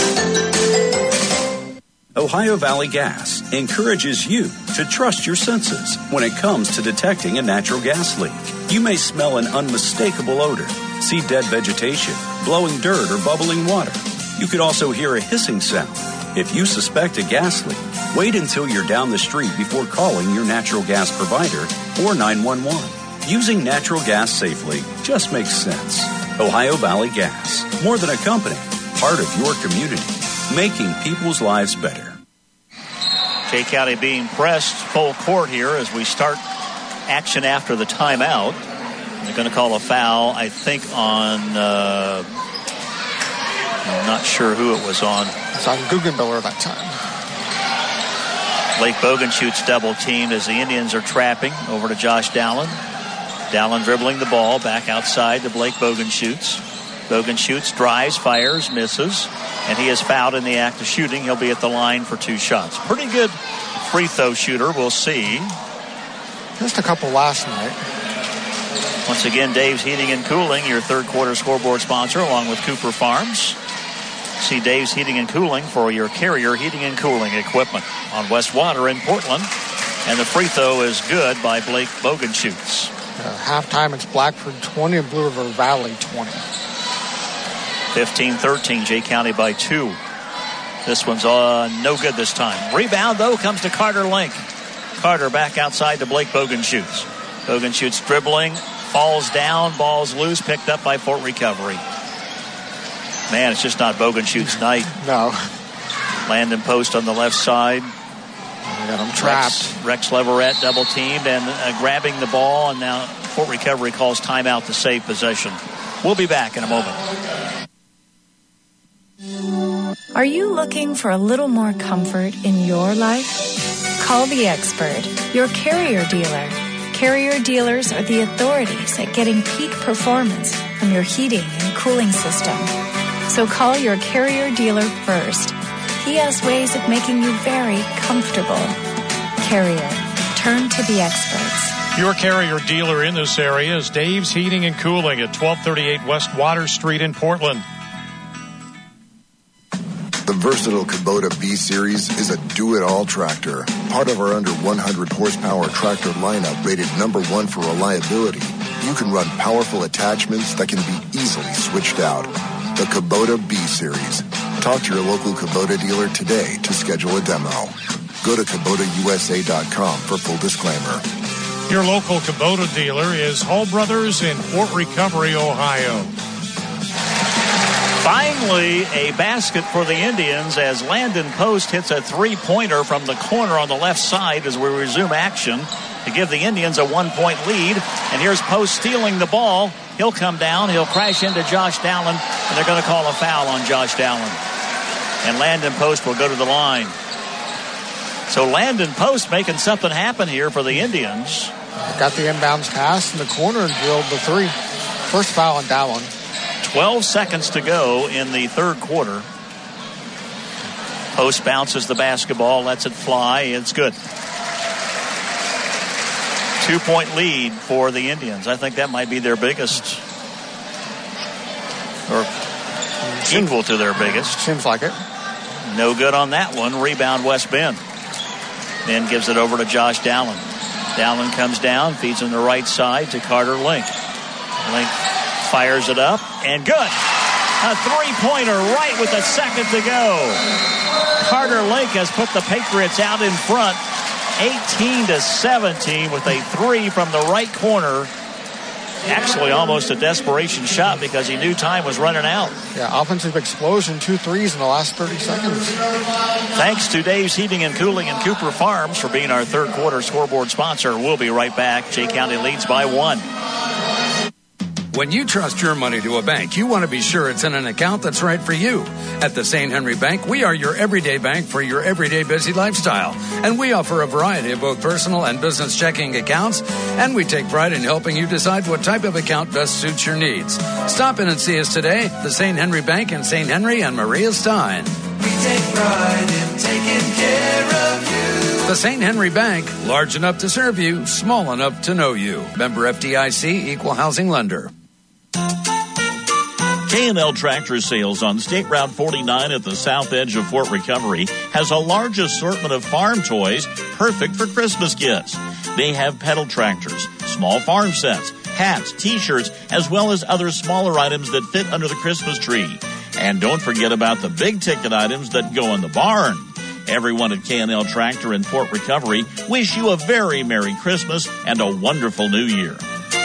Ohio Valley Gas encourages you to trust your senses when it comes to detecting a natural gas leak. You may smell an unmistakable odor, see dead vegetation, blowing dirt, or bubbling water. You could also hear a hissing sound. If you suspect a gas leak, wait until you're down the street before calling your natural gas provider or 911. Using natural gas safely just makes sense. Ohio Valley Gas, more than a company, part of your community, making people's lives better. Jay County being pressed full court here as we start action after the timeout. They're going to call a foul, I think, on, I'm not sure who it was on. It's on Guggenbiller that time. Blake Bogenschutz double teamed as the Indians are trapping over to Josh Dallin. Dallin dribbling the ball back outside to Blake Bogenschutz. Bogan shoots, drives, fires, misses, and he is fouled in the act of shooting. He'll be at the line for 2 shots. Pretty good free throw shooter. We'll see. Just a couple last night. Once again, Dave's Heating and Cooling, your third quarter scoreboard sponsor, along with Cooper Farms. See Dave's Heating and Cooling for your Carrier heating and cooling equipment on West Water in Portland. And the free throw is good by Blake Bogenschutz. Halftime, it's Blackford 20 and Blue River Valley 20. 15-13, Jay County by 2. This one's no good this time. Rebound, though, comes to Carter Link. Carter back outside to Blake Bogenschutz. Bogenschutz dribbling, falls down, ball's loose, picked up by Fort Recovery. Man, it's just not Bogenschutz night. No. Landon Post on the left side. We got him trapped. Rex Leverett double teamed and grabbing the ball, and now Fort Recovery calls timeout to save possession. We'll be back in a moment. Are you looking for a little more comfort in your life? Call the expert, your Carrier dealer. Carrier dealers are the authorities at getting peak performance from your heating and cooling system. So call your Carrier dealer first. He has ways of making you very comfortable. Carrier, turn to the experts. Your Carrier dealer in this area is Dave's Heating and Cooling at 1238 West Water Street in Portland. The versatile Kubota B-Series is a do-it-all tractor, part of our under 100 horsepower tractor lineup rated #1 for reliability. You can run powerful attachments that can be easily switched out. The Kubota B-Series. Talk to your local Kubota dealer today to schedule a demo. Go to KubotaUSA.com for full disclaimer. Your local Kubota dealer is Hall Brothers in Fort Recovery, Ohio. Finally, a basket for the Indians as Landon Post hits a three-pointer from the corner on the left side as we resume action to give the Indians a 1-point lead. And here's Post stealing the ball. He'll come down. He'll crash into Josh Dowland, and they're going to call a foul on Josh Dowland. And Landon Post will go to the line. So Landon Post making something happen here for the Indians. Got the inbounds pass in the corner and drilled the three. First foul on Dowland. 12 seconds to go in the third quarter. Post bounces the basketball, lets it fly. It's good. 2-point lead for the Indians. I think that might be their biggest, or equal to their biggest. Seems like it. No good on that one. Rebound West Bend. Then gives it over to Josh Dowland. Dowland comes down, feeds on the right side to Carter Link. Link fires it up, and good. A three-pointer right with a second to go. Carter Link has put the Patriots out in front, 18-17 with a three from the right corner. Actually, almost a desperation shot because he knew time was running out. Yeah, offensive explosion, 2 threes in the last 30 seconds. Thanks to Dave's Heating and Cooling and Cooper Farms for being our third quarter scoreboard sponsor. We'll be right back. Jay County leads by 1. When you trust your money to a bank, you want to be sure it's in an account that's right for you. At the St. Henry Bank, we are your everyday bank for your everyday busy lifestyle. And we offer a variety of both personal and business checking accounts. And we take pride in helping you decide what type of account best suits your needs. Stop in and see us today, the St. Henry Bank in St. Henry and Maria Stein. We take pride in taking care of you. The St. Henry Bank, large enough to serve you, small enough to know you. Member FDIC, Equal Housing Lender. K&L Tractor Sales on State Route 49 at the south edge of Fort Recovery has a large assortment of farm toys perfect for Christmas gifts. They have pedal tractors, small farm sets, hats, t-shirts, as well as other smaller items that fit under the Christmas tree. And don't forget about the big ticket items that go in the barn. Everyone at K&L Tractor in Fort Recovery wish you a very Merry Christmas and a wonderful New Year.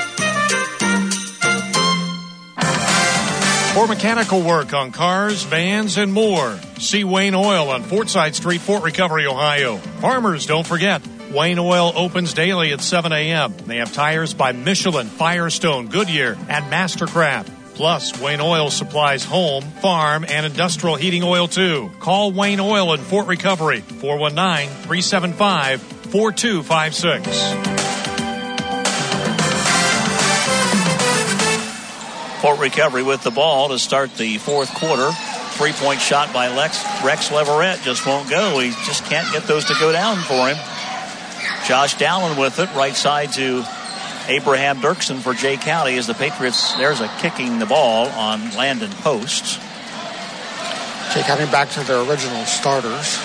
For mechanical work on cars, vans, and more, see Wayne Oil on Fortside Street, Fort Recovery, Ohio. Farmers, don't forget, Wayne Oil opens daily at 7 a.m. They have tires by Michelin, Firestone, Goodyear, and Mastercraft. Plus, Wayne Oil supplies home, farm, and industrial heating oil, too. Call Wayne Oil in Fort Recovery, 419-375-4256. Fort Recovery with the ball to start the fourth quarter. 3-point shot by Rex Leverett just won't go. He just can't get those to go down for him. Josh Dowland with it, right side to Abraham Dirksen for Jay County as the Patriots, there's a kicking the ball on Landon Post. Jay County back to their original starters.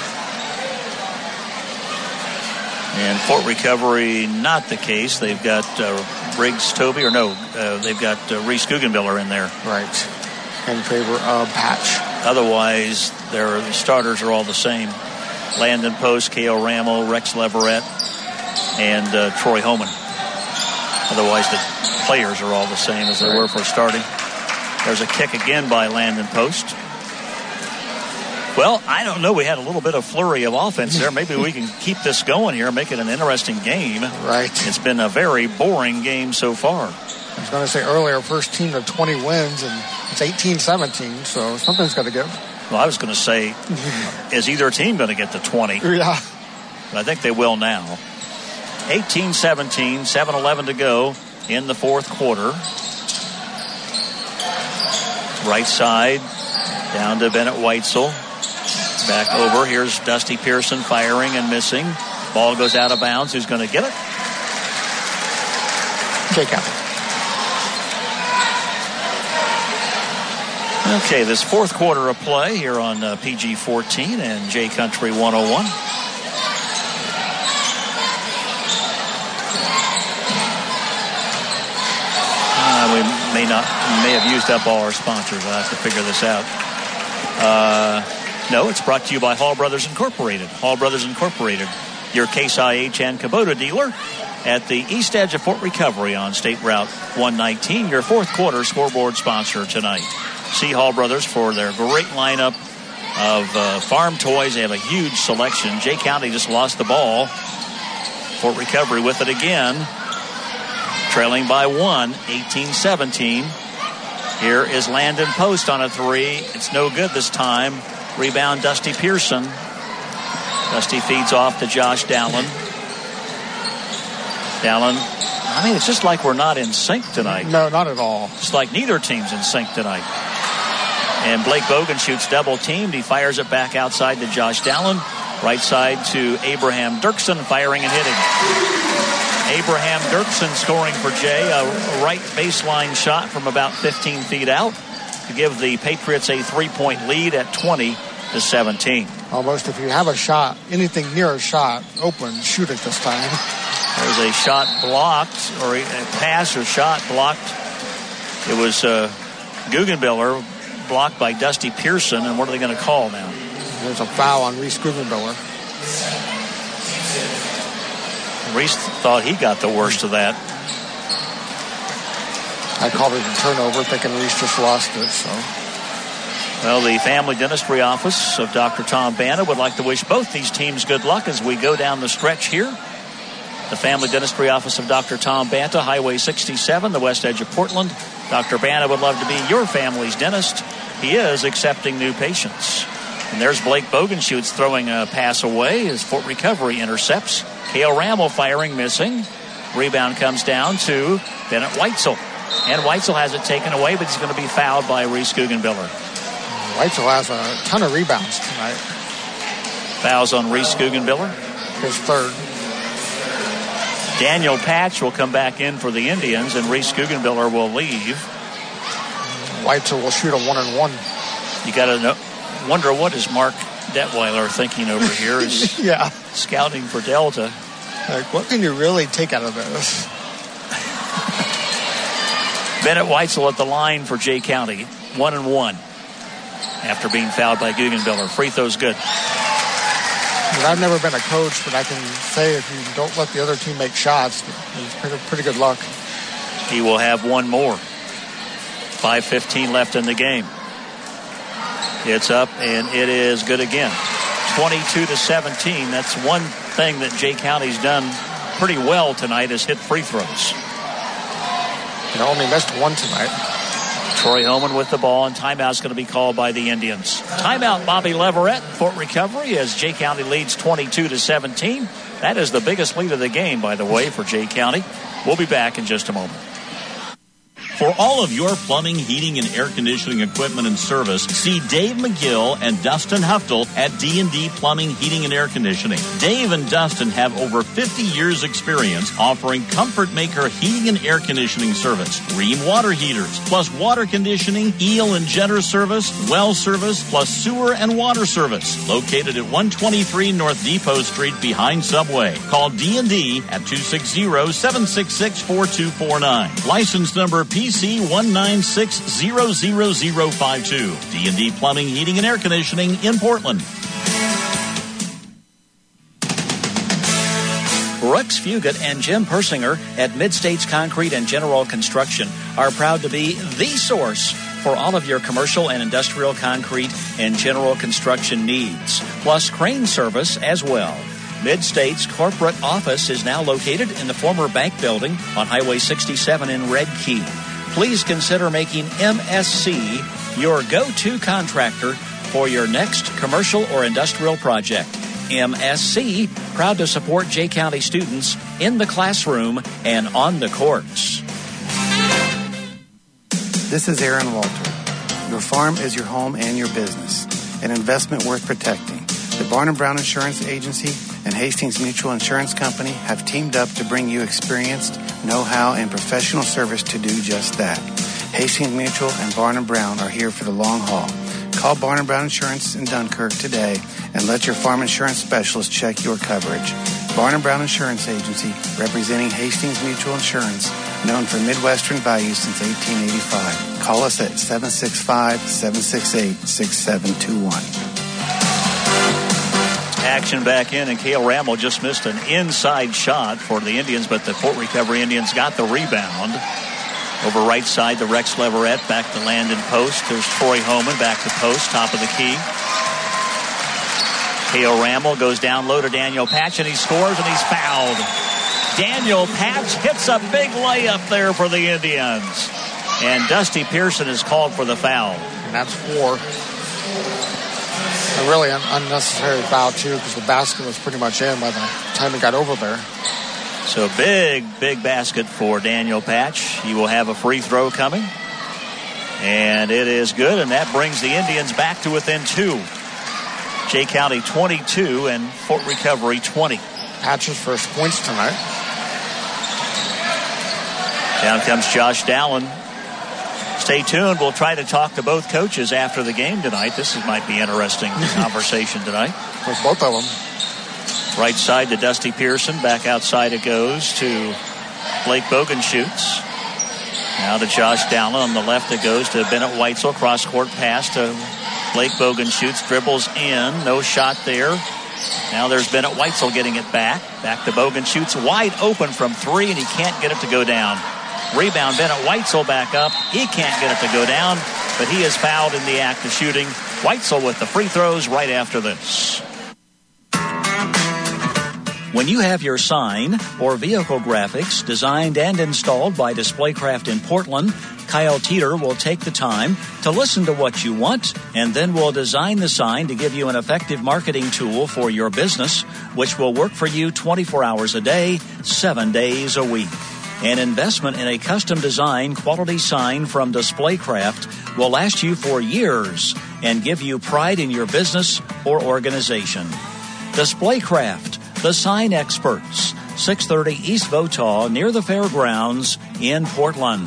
And Fort Recovery, not the case. They've got Briggs Toby, they've got Reese Guggenbiller in there. Right, in favor of Patch. Otherwise, their starters are all the same. Landon Post, K.O. Rammel, Rex Leverett, and Troy Homan. Otherwise, the players are all the same as they were for starting. There's a kick again by Landon Post. Well, I don't know. We had a little bit of flurry of offense there. Maybe we can keep this going here, make it an interesting game. Right. It's been a very boring game so far. I was going to say earlier, first team to 20 wins, and it's 18-17, so something's got to give. Well, I was going to say, is either team going to get to 20? Yeah. But I think they will now. 18-17, 7:11 to go in the fourth quarter. Right side, down to Bennett Weitzel. Back over. Here's Dusty Pearson firing and missing. Ball goes out of bounds. Who's going to get it? Jay County. Okay, this fourth quarter of play here on PG-14 and J Country 101. We may have used up all our sponsors. I'll have to figure this out. No, it's brought to you by Hall Brothers Incorporated. Hall Brothers Incorporated, your Case IH and Kubota dealer at the east edge of Fort Recovery on State Route 119, your fourth quarter scoreboard sponsor tonight. See Hall Brothers for their great lineup of farm toys. They have a huge selection. Jay County just lost the ball. Fort Recovery with it again. Trailing by 18-17. Here is Landon Post on a three. It's no good this time. Rebound, Dusty Pearson. Dusty feeds off to Josh Dowland. Dowland, I mean, it's just like we're not in sync tonight. No, not at all. Just like neither team's in sync tonight. And Blake Bogan shoots double teamed. He fires it back outside to Josh Dowland. Right side to Abraham Dirksen, firing and hitting. Abraham Dirksen scoring for Jay. A right baseline shot from about 15 feet out to give the Patriots a 3-point lead at 20-17. Almost, if you have a shot, anything near a shot open, shoot it this time. There's a shot blocked, or a pass or shot blocked. It was Guggenbiller blocked by Dusty Pearson, and what are they going to call now? There's a foul on Reese Guggenbiller. Reese thought he got the worst of that. I called it a turnover, thinking Reese just lost it. So, well, the Family Dentistry Office of Dr. Tom Banta would like to wish both these teams good luck as we go down the stretch here. The Family Dentistry Office of Dr. Tom Banta, Highway 67, the west edge of Portland. Dr. Banta would love to be your family's dentist. He is accepting new patients. And there's Blake Bogenschutz throwing a pass away as Fort Recovery intercepts. K.O. Rammel firing, missing. Rebound comes down to Bennett Weitzel. And Weitzel has it taken away, but he's going to be fouled by Reese Guggenbiller. Weitzel has a ton of rebounds tonight. Fouls on Reese Guggenbiller. His third. Daniel Patch will come back in for the Indians, and Reese Guggenbiller will leave. Weitzel will shoot a 1-and-1. You got to wonder what is Mark Detweiler thinking over here is yeah. Scouting for Delta. Like, what can you really take out of this? Bennett Weitzel at the line for Jay County. 1-and-1 after being fouled by Guggenbiller. Free throw's good. I've never been a coach, but I can say if you don't let the other team make shots, it's pretty good luck. He will have one more. 5:15 left in the game. It's up, and it is good again. 22-17. That's one thing that Jay County's done pretty well tonight is hit free throws. They only missed one tonight. Troy Homan with the ball, and timeout's going to be called by the Indians. Timeout, Bobby Leverett, Fort Recovery, as Jay County leads 22-17. That is the biggest lead of the game, by the way, for Jay County. We'll be back in just a moment. For all of your plumbing, heating, and air conditioning equipment and service, see Dave McGill and Dustin Huftel at D&D Plumbing, Heating, and Air Conditioning. Dave and Dustin have over 50 years experience offering Comfort Maker heating and air conditioning service, Rheem water heaters, plus water conditioning, eel and jetter service, well service, plus sewer and water service. Located at 123 North Depot Street behind Subway. Call D&D at 260-766-4249. License number PC 196-00052. D&D Plumbing, Heating, and Air Conditioning in Portland. Rex Fugit and Jim Persinger at Mid-States Concrete and General Construction are proud to be the source for all of your commercial and industrial concrete and general construction needs, plus crane service as well. Mid-States corporate office is now located in the former bank building on Highway 67 in Red Key. Please consider making MSC your go-to contractor for your next commercial or industrial project. MSC, proud to support Jay County students in the classroom and on the courts. This is Aaron Walter. Your farm is your home and your business, an investment worth protecting. The Barn & Brown Insurance Agency and Hastings Mutual Insurance Company have teamed up to bring you experienced, know-how, and professional service to do just that. Hastings Mutual and Barn & Brown are here for the long haul. Call Barn & Brown Insurance in Dunkirk today and let your farm insurance specialist check your coverage. Barn & Brown Insurance Agency, representing Hastings Mutual Insurance, known for Midwestern values since 1885. Call us at 765-768-6721. Action back in, and Cale Rammel just missed an inside shot for the Indians, but the Fort Recovery Indians got the rebound. Over right side, the Rex Leverett back to Landon post. There's Troy Homan back to post, top of the key. Cale Rammel goes down low to Daniel Patch, and he scores, and he's fouled. Daniel Patch hits a big layup there for the Indians. And Dusty Pearson is called for the foul. And that's 4. A really unnecessary foul, too, because the basket was pretty much in by the time he got over there. So big basket for Daniel Patch. He will have a free throw coming. And it is good, and that brings the Indians back to within 2. Jay County 22 and Fort Recovery 20. Patch's first points tonight. Down comes Josh Dallin. Stay tuned. We'll try to talk to both coaches after the game tonight. This might be interesting conversation tonight. With both of them. Right side to Dusty Pearson. Back outside it goes to Blake Bogenschutz. Now to Josh Dallin. On the left it goes to Bennett Weitzel. Cross-court pass to Blake Bogenschutz. Dribbles in. No shot there. Now there's Bennett Weitzel getting it back. Back to Bogenschutz. Wide open from 3, and he can't get it to go down. Rebound, Bennett Weitzel back up. He can't get it to go down, but he is fouled in the act of shooting. Weitzel with the free throws right after this. When you have your sign or vehicle graphics designed and installed by Displaycraft in Portland, Kyle Teeter will take the time to listen to what you want, and then will design the sign to give you an effective marketing tool for your business, which will work for you 24 hours a day, 7 days a week. An investment in a custom design quality sign from Displaycraft will last you for years and give you pride in your business or organization. Displaycraft, the sign experts, 630 East Votaw near the fairgrounds in Portland.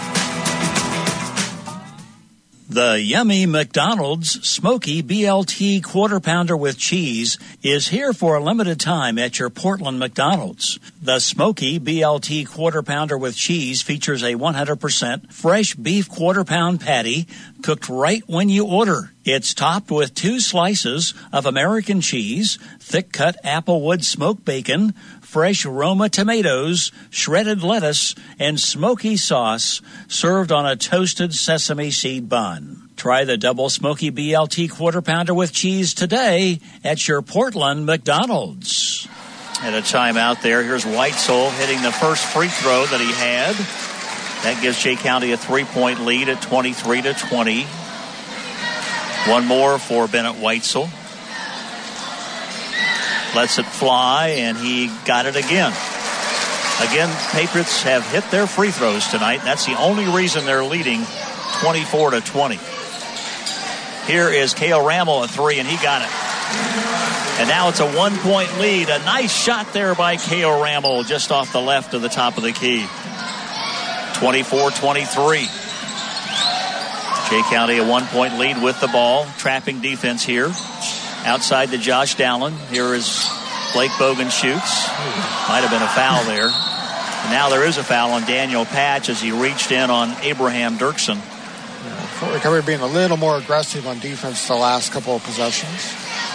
The yummy McDonald's Smoky BLT Quarter Pounder with Cheese is here for a limited time at your Portland McDonald's. The Smoky BLT Quarter Pounder with Cheese features a 100% fresh beef quarter pound patty cooked right when you order. It's topped with 2 slices of American cheese, thick-cut applewood smoked bacon, fresh Roma tomatoes, shredded lettuce, and smoky sauce served on a toasted sesame seed bun. Try the double smoky BLT quarter pounder with cheese today at your Portland McDonald's. At a timeout there, here's Weitzel hitting the first free throw that he had. That gives Jay County a 3-point lead at 23-20. One more for Bennett Weitzel. Lets it fly, and he got it again. Again, Patriots have hit their free throws tonight. That's the only reason they're leading 24-20. Here is Cale Rammel, a three, and he got it. And now it's a 1-point lead. A nice shot there by Cale Rammel just off the left of the top of the key. 24-23. Jay County a 1-point lead with the ball. Trapping defense here. Outside to Josh Dowland. Here is Blake Bogan shoots. Might have been a foul there. And now there is a foul on Daniel Patch as he reached in on Abraham Dirksen. Fort Recovery being a little more aggressive on defense the last couple of possessions.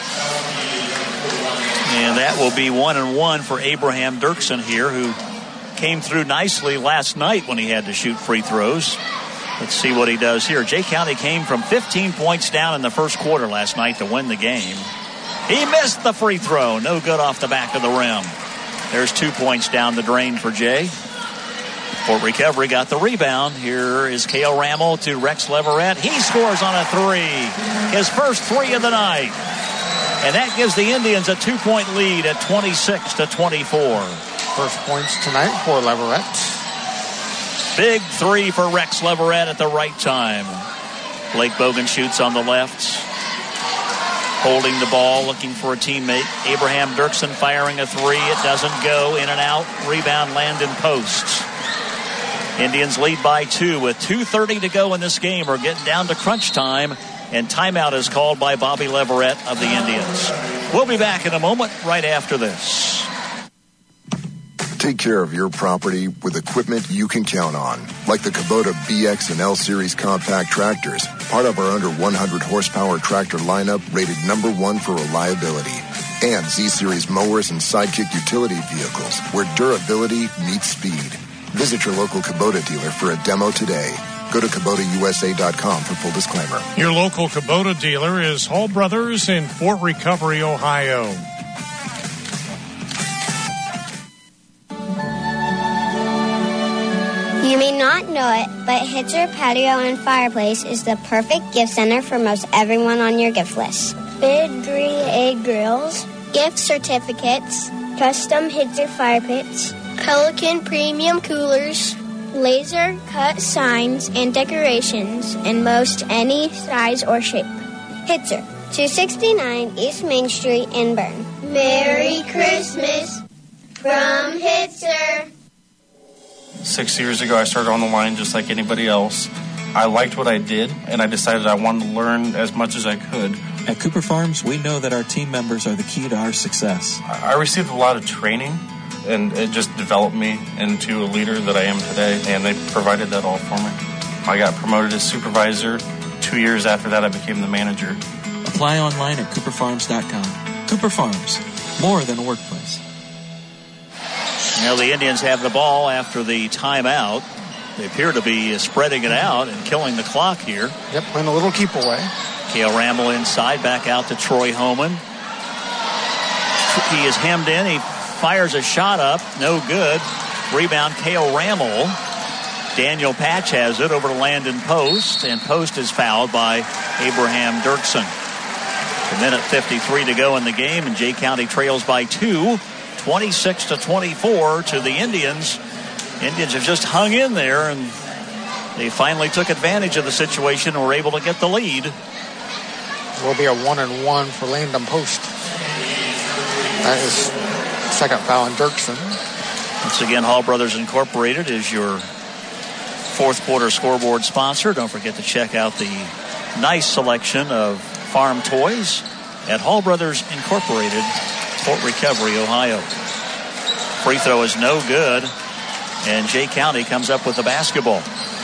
And that will be 1-1 for Abraham Dirksen here, who came through nicely last night when he had to shoot free throws. Let's see what he does here. Jay County came from 15 points down in the first quarter last night to win the game. He missed the free throw. No good off the back of the rim. There's 2 points down the drain for Jay. Fort Recovery got the rebound. Here is Cale Rammel to Rex Leverett. He scores on a three. His first three of the night. And that gives the Indians a 2-point lead at 26-24. First points tonight for Leverett. Big three for Rex Leverett at the right time. Blake Bogan shoots on the left. Holding the ball, looking for a teammate. Abraham Dirksen firing a three. It doesn't go. In and out. Rebound Landon Post. Indians lead by 2 with 2:30 to go in this game. We're getting down to crunch time. And timeout is called by Bobby Leverett of the Indians. We'll be back in a moment right after this. Take care of your property with equipment you can count on, like the Kubota BX and L Series compact tractors, part of our under 100 horsepower tractor lineup rated #1 for reliability. And Z Series mowers and Sidekick utility vehicles, where durability meets speed. Visit your local Kubota dealer for a demo today. Go to KubotaUSA.com for full disclaimer. Your local Kubota dealer is Hall Brothers in Fort Recovery, Ohio. You may not know it, but Hitcher Patio and Fireplace is the perfect gift center for most everyone on your gift list. Bedry egg grills, gift certificates, custom Hitcher fire pits, Pelican premium coolers, laser cut signs and decorations in most any size or shape. Hitcher, 269 East Main Street in Bern. Merry Christmas from Hitcher. 6 years ago, I started on the line just like anybody else. I liked what I did, and I decided I wanted to learn as much as I could. At Cooper Farms, we know that our team members are the key to our success. I received a lot of training, and it just developed me into a leader that I am today, and they provided that all for me. I got promoted as supervisor. 2 years after that, I became the manager. Apply online at cooperfarms.com. Cooper Farms, more than a workplace. Now the Indians have the ball after the timeout. They appear to be spreading it out and killing the clock here. Yep, playing a little keep away. Cale Rammel inside, back out to Troy Homan. He is hemmed in. He fires a shot up. No good. Rebound, Cale Rammel. Daniel Patch has it over to Landon Post, and Post is fouled by Abraham Dirksen. 1:53 to go in the game, and Jay County trails by 2. 26-24 to the Indians. Indians have just hung in there, and they finally took advantage of the situation and were able to get the lead. Will be a 1-1 for Landon Post. That is second foul on Dirksen. Once again, Hall Brothers Incorporated is your fourth quarter scoreboard sponsor. Don't forget to check out the nice selection of farm toys at Hall Brothers Incorporated, Fort Recovery, Ohio. Free throw is no good, and Jay County comes up with the basketball.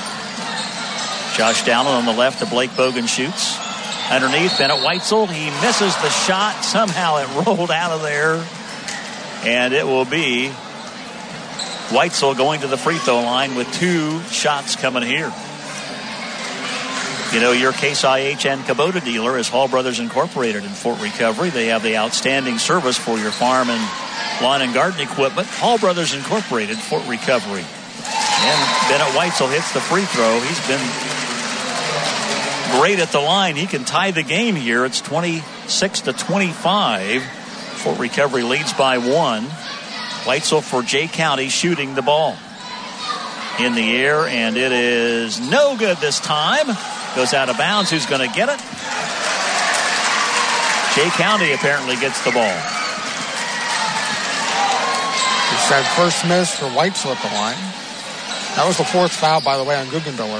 Josh Dowland on the left to Blake Bogan shoots. Underneath, Bennett Weitzel. He misses the shot. Somehow it rolled out of there, and it will be Weitzel going to the free throw line with 2 shots coming here. You know, your Case IH and Kubota dealer is Hall Brothers Incorporated in Fort Recovery. They have the outstanding service for your farm and lawn and garden equipment. Hall Brothers Incorporated, Fort Recovery. And Bennett Weitzel hits the free throw. He's been great at the line. He can tie the game here. It's 26-25. Fort Recovery leads by 1. Weitzel for Jay County shooting the ball. In the air, and it is no good this time. Goes out of bounds. Who's going to get it? Jay County apparently gets the ball. It's that first miss for Weitzel at the line. That was the fourth foul, by the way, on Guggenbiller.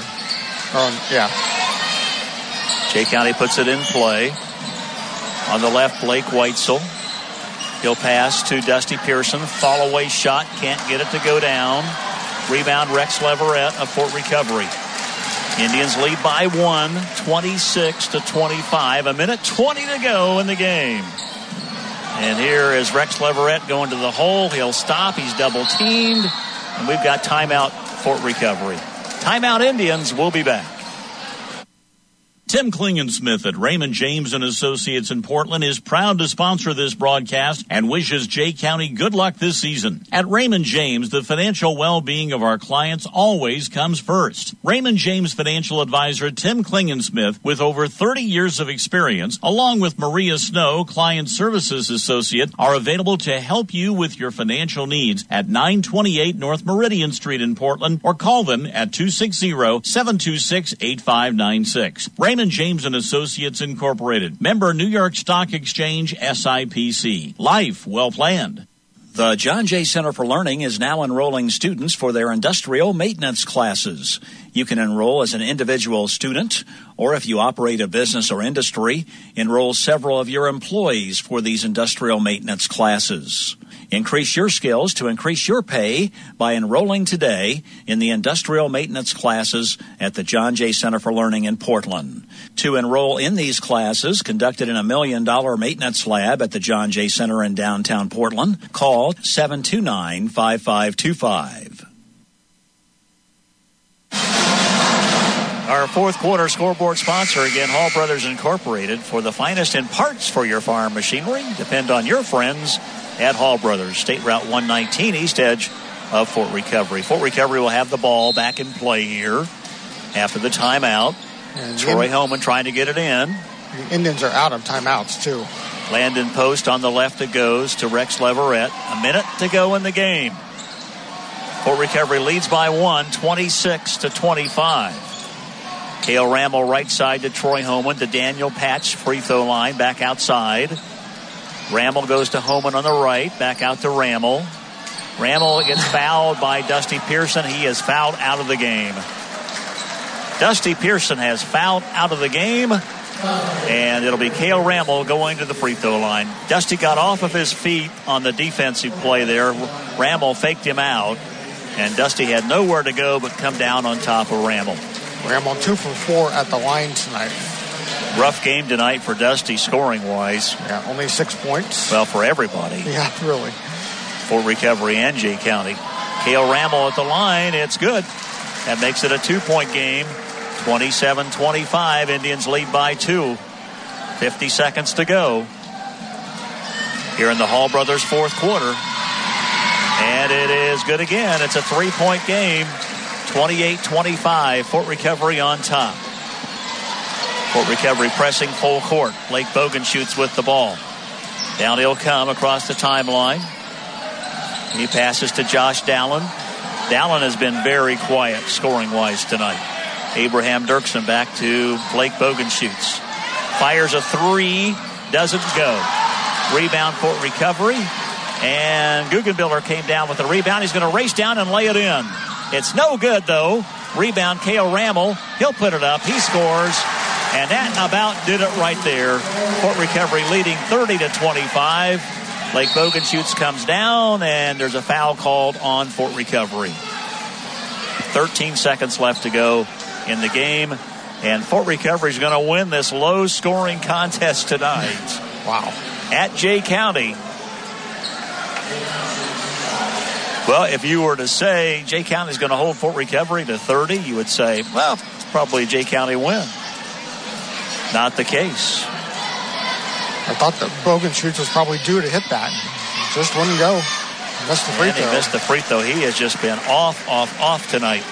Jay County puts it in play. On the left, Blake Weitzel. He'll pass to Dusty Pearson. Fall away shot. Can't get it to go down. Rebound, Rex Leverett of Fort Recovery. Indians lead by 1, 26-25. A minute 20 to go in the game. And here is Rex Leverett going to the hole. He'll stop. He's double teamed. And we've got timeout, Fort Recovery. Timeout, Indians. We'll be back. Tim Klingensmith at Raymond James & Associates in Portland is proud to sponsor this broadcast and wishes Jay County good luck this season. At Raymond James, the financial well-being of our clients always comes first. Raymond James financial advisor Tim Klingensmith, with over 30 years of experience, along with Maria Snow, client services associate, are available to help you with your financial needs at 928 North Meridian Street in Portland, or call them at 260-726-8596. Raymond James & Associates Incorporated. Member New York Stock Exchange, SIPC. Life well planned. The John Jay Center for Learning is now enrolling students for their industrial maintenance classes. You can enroll as an individual student, or if you operate a business or industry, enroll several of your employees for these industrial maintenance classes. Increase your skills to increase your pay by enrolling today in the industrial maintenance classes at the John Jay Center for Learning in Portland. To enroll in these classes conducted in $1 million maintenance lab at the John Jay Center in downtown Portland, call 729-5525. Our fourth quarter scoreboard sponsor, again, Hall Brothers Incorporated, for the finest in parts for your farm machinery. Depend on your friends at Hall Brothers, State Route 119, east edge of Fort Recovery. Fort Recovery will have the ball back in play here after the timeout. And Troy Homan trying to get it in. The Indians are out of timeouts, too. Landon Post on the left, it goes to Rex Leverett. A minute to go in the game. Fort Recovery leads by 1, 26-25. Cale Rammel right side to Troy Homan, to Daniel Patch, free throw line, back outside. Rammel goes to Homan on the right, back out to Rammel. Rammel gets fouled by Dusty Pearson. He is fouled out of the game. Dusty Pearson has fouled out of the game, and it'll be Cale Rammel going to the free throw line. Dusty got off of his feet on the defensive play there. Rammel faked him out, and Dusty had nowhere to go but come down on top of Rammel. Rammel 2 for 4 at the line tonight. Rough game tonight for Dusty scoring-wise. Yeah, only 6 points. Well, for everybody. Yeah, really. Fort Recovery and Jay County. Cale Rammel at the line. It's good. That makes it a 2-point game. 27-25. Indians lead by 2. 50 seconds to go here in the Hall Brothers fourth quarter. And it is good again. It's a 3-point game. 28-25. Fort Recovery on top. Fort Recovery pressing full court. Blake Bogan shoots with the ball. Down he'll come across the timeline. He passes to Josh Dallin. Dallin has been very quiet scoring-wise tonight. Abraham Dirksen back to Blake Bogan shoots. Fires a 3. Doesn't go. Rebound Fort Recovery. And Guggenbiller came down with the rebound. He's going to race down and lay it in. It's no good, though. Rebound, Cale Rammel. He'll put it up. He scores. And that about did it right there. Fort Recovery leading 30-25. Blake Bogan shoots, comes down, and there's a foul called on Fort Recovery. 13 seconds left to go in the game. And Fort Recovery is going to win this low-scoring contest tonight. Wow. At Jay County. Well, if you were to say Jay County is going to hold Fort Recovery to 30, you would say, well, it's probably a Jay County win. Not the case. I thought that Bogan shoots was probably due to hit that. Just wouldn't go. Missed the free throw. He missed the free throw. He has just been off tonight.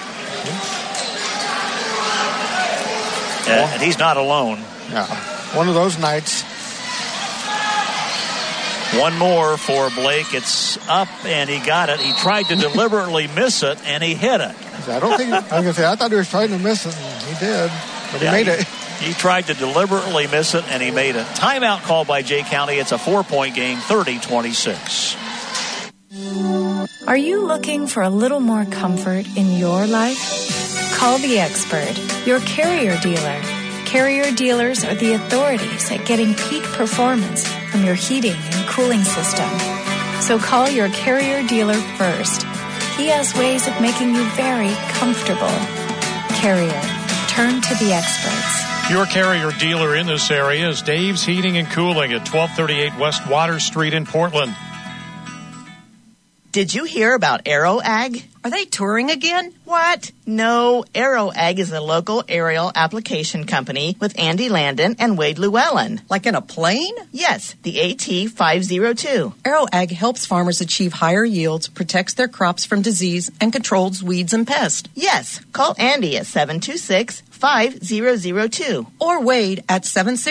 And he's not alone. Yeah. One of those nights. One more for Blake. It's up, and he got it. He tried to deliberately miss it, and he hit it. I thought he was trying to miss it, and he did, but he made it. He tried to deliberately miss it, and he made it. Timeout called by Jay County. It's a 4-point game, 30-26. Are you looking for a little more comfort in your life? Call the expert, your Carrier dealer. Carrier dealers are the authorities at getting peak performance from your heating and cooling system. So call your Carrier dealer first. He has ways of making you very comfortable. Carrier, turn to the experts. Your Carrier dealer in this area is Dave's Heating and Cooling at 1238 West Water Street in Portland. Did you hear about AeroAg? Are they touring again? What? No, AeroAg is a local aerial application company with Andy Landon and Wade Llewellyn. Like in a plane? Yes, the AT-502. AeroAg helps farmers achieve higher yields, protects their crops from disease, and controls weeds and pests. Yes, call Andy at 726-5002. Or Wade at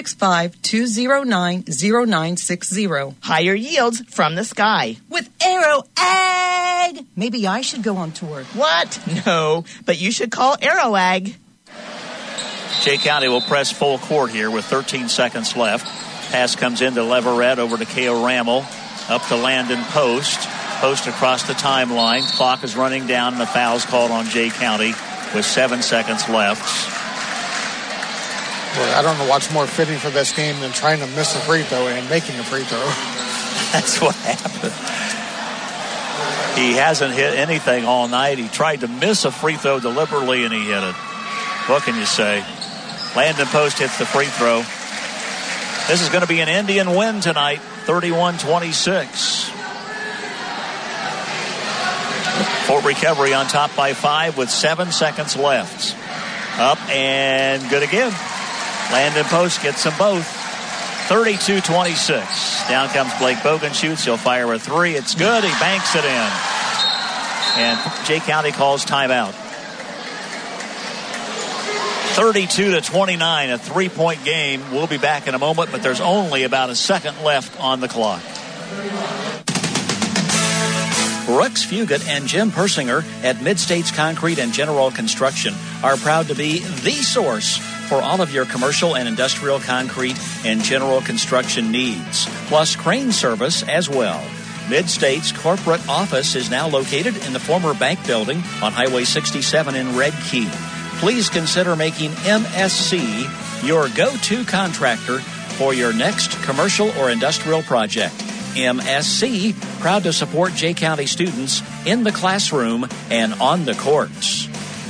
765-209-0960. Higher yields from the sky. With AeroAg! Maybe I should go on tour. What? No, but you should call AeroAg. Jay County will press full court here with 13 seconds left. Pass comes into Leverett over to K.O. Rammel. Up to Landon Post. Post across the timeline. Clock is running down and the foul's called on Jay County with 7 seconds left. Well, I don't know what's more fitting for this game than trying to miss a free throw and making a free throw. That's what happened. He hasn't hit anything all night. He tried to miss a free throw deliberately, and he hit it. What can you say? Landon Post hits the free throw. This is going to be an Indian win tonight, 31-26. Fort Recovery on top by 5 with 7 seconds left. Up and good again. Landon Post gets them both. 32-26. Down comes Blake Bogan, shoots. He'll fire a three. It's good. He banks it in. And Jay County calls timeout. 32-29, a 3-point game. We'll be back in a moment, but there's only about a second left on the clock. Rex Fugit and Jim Persinger at Mid-States Concrete and General Construction are proud to be the source for all of your commercial and industrial concrete and general construction needs, plus crane service as well. Mid-States corporate office is now located in the former bank building on Highway 67 in Red Key. Please consider making MSC your go-to contractor for your next commercial or industrial project. MSC, proud to support Jay County students in the classroom and on the courts.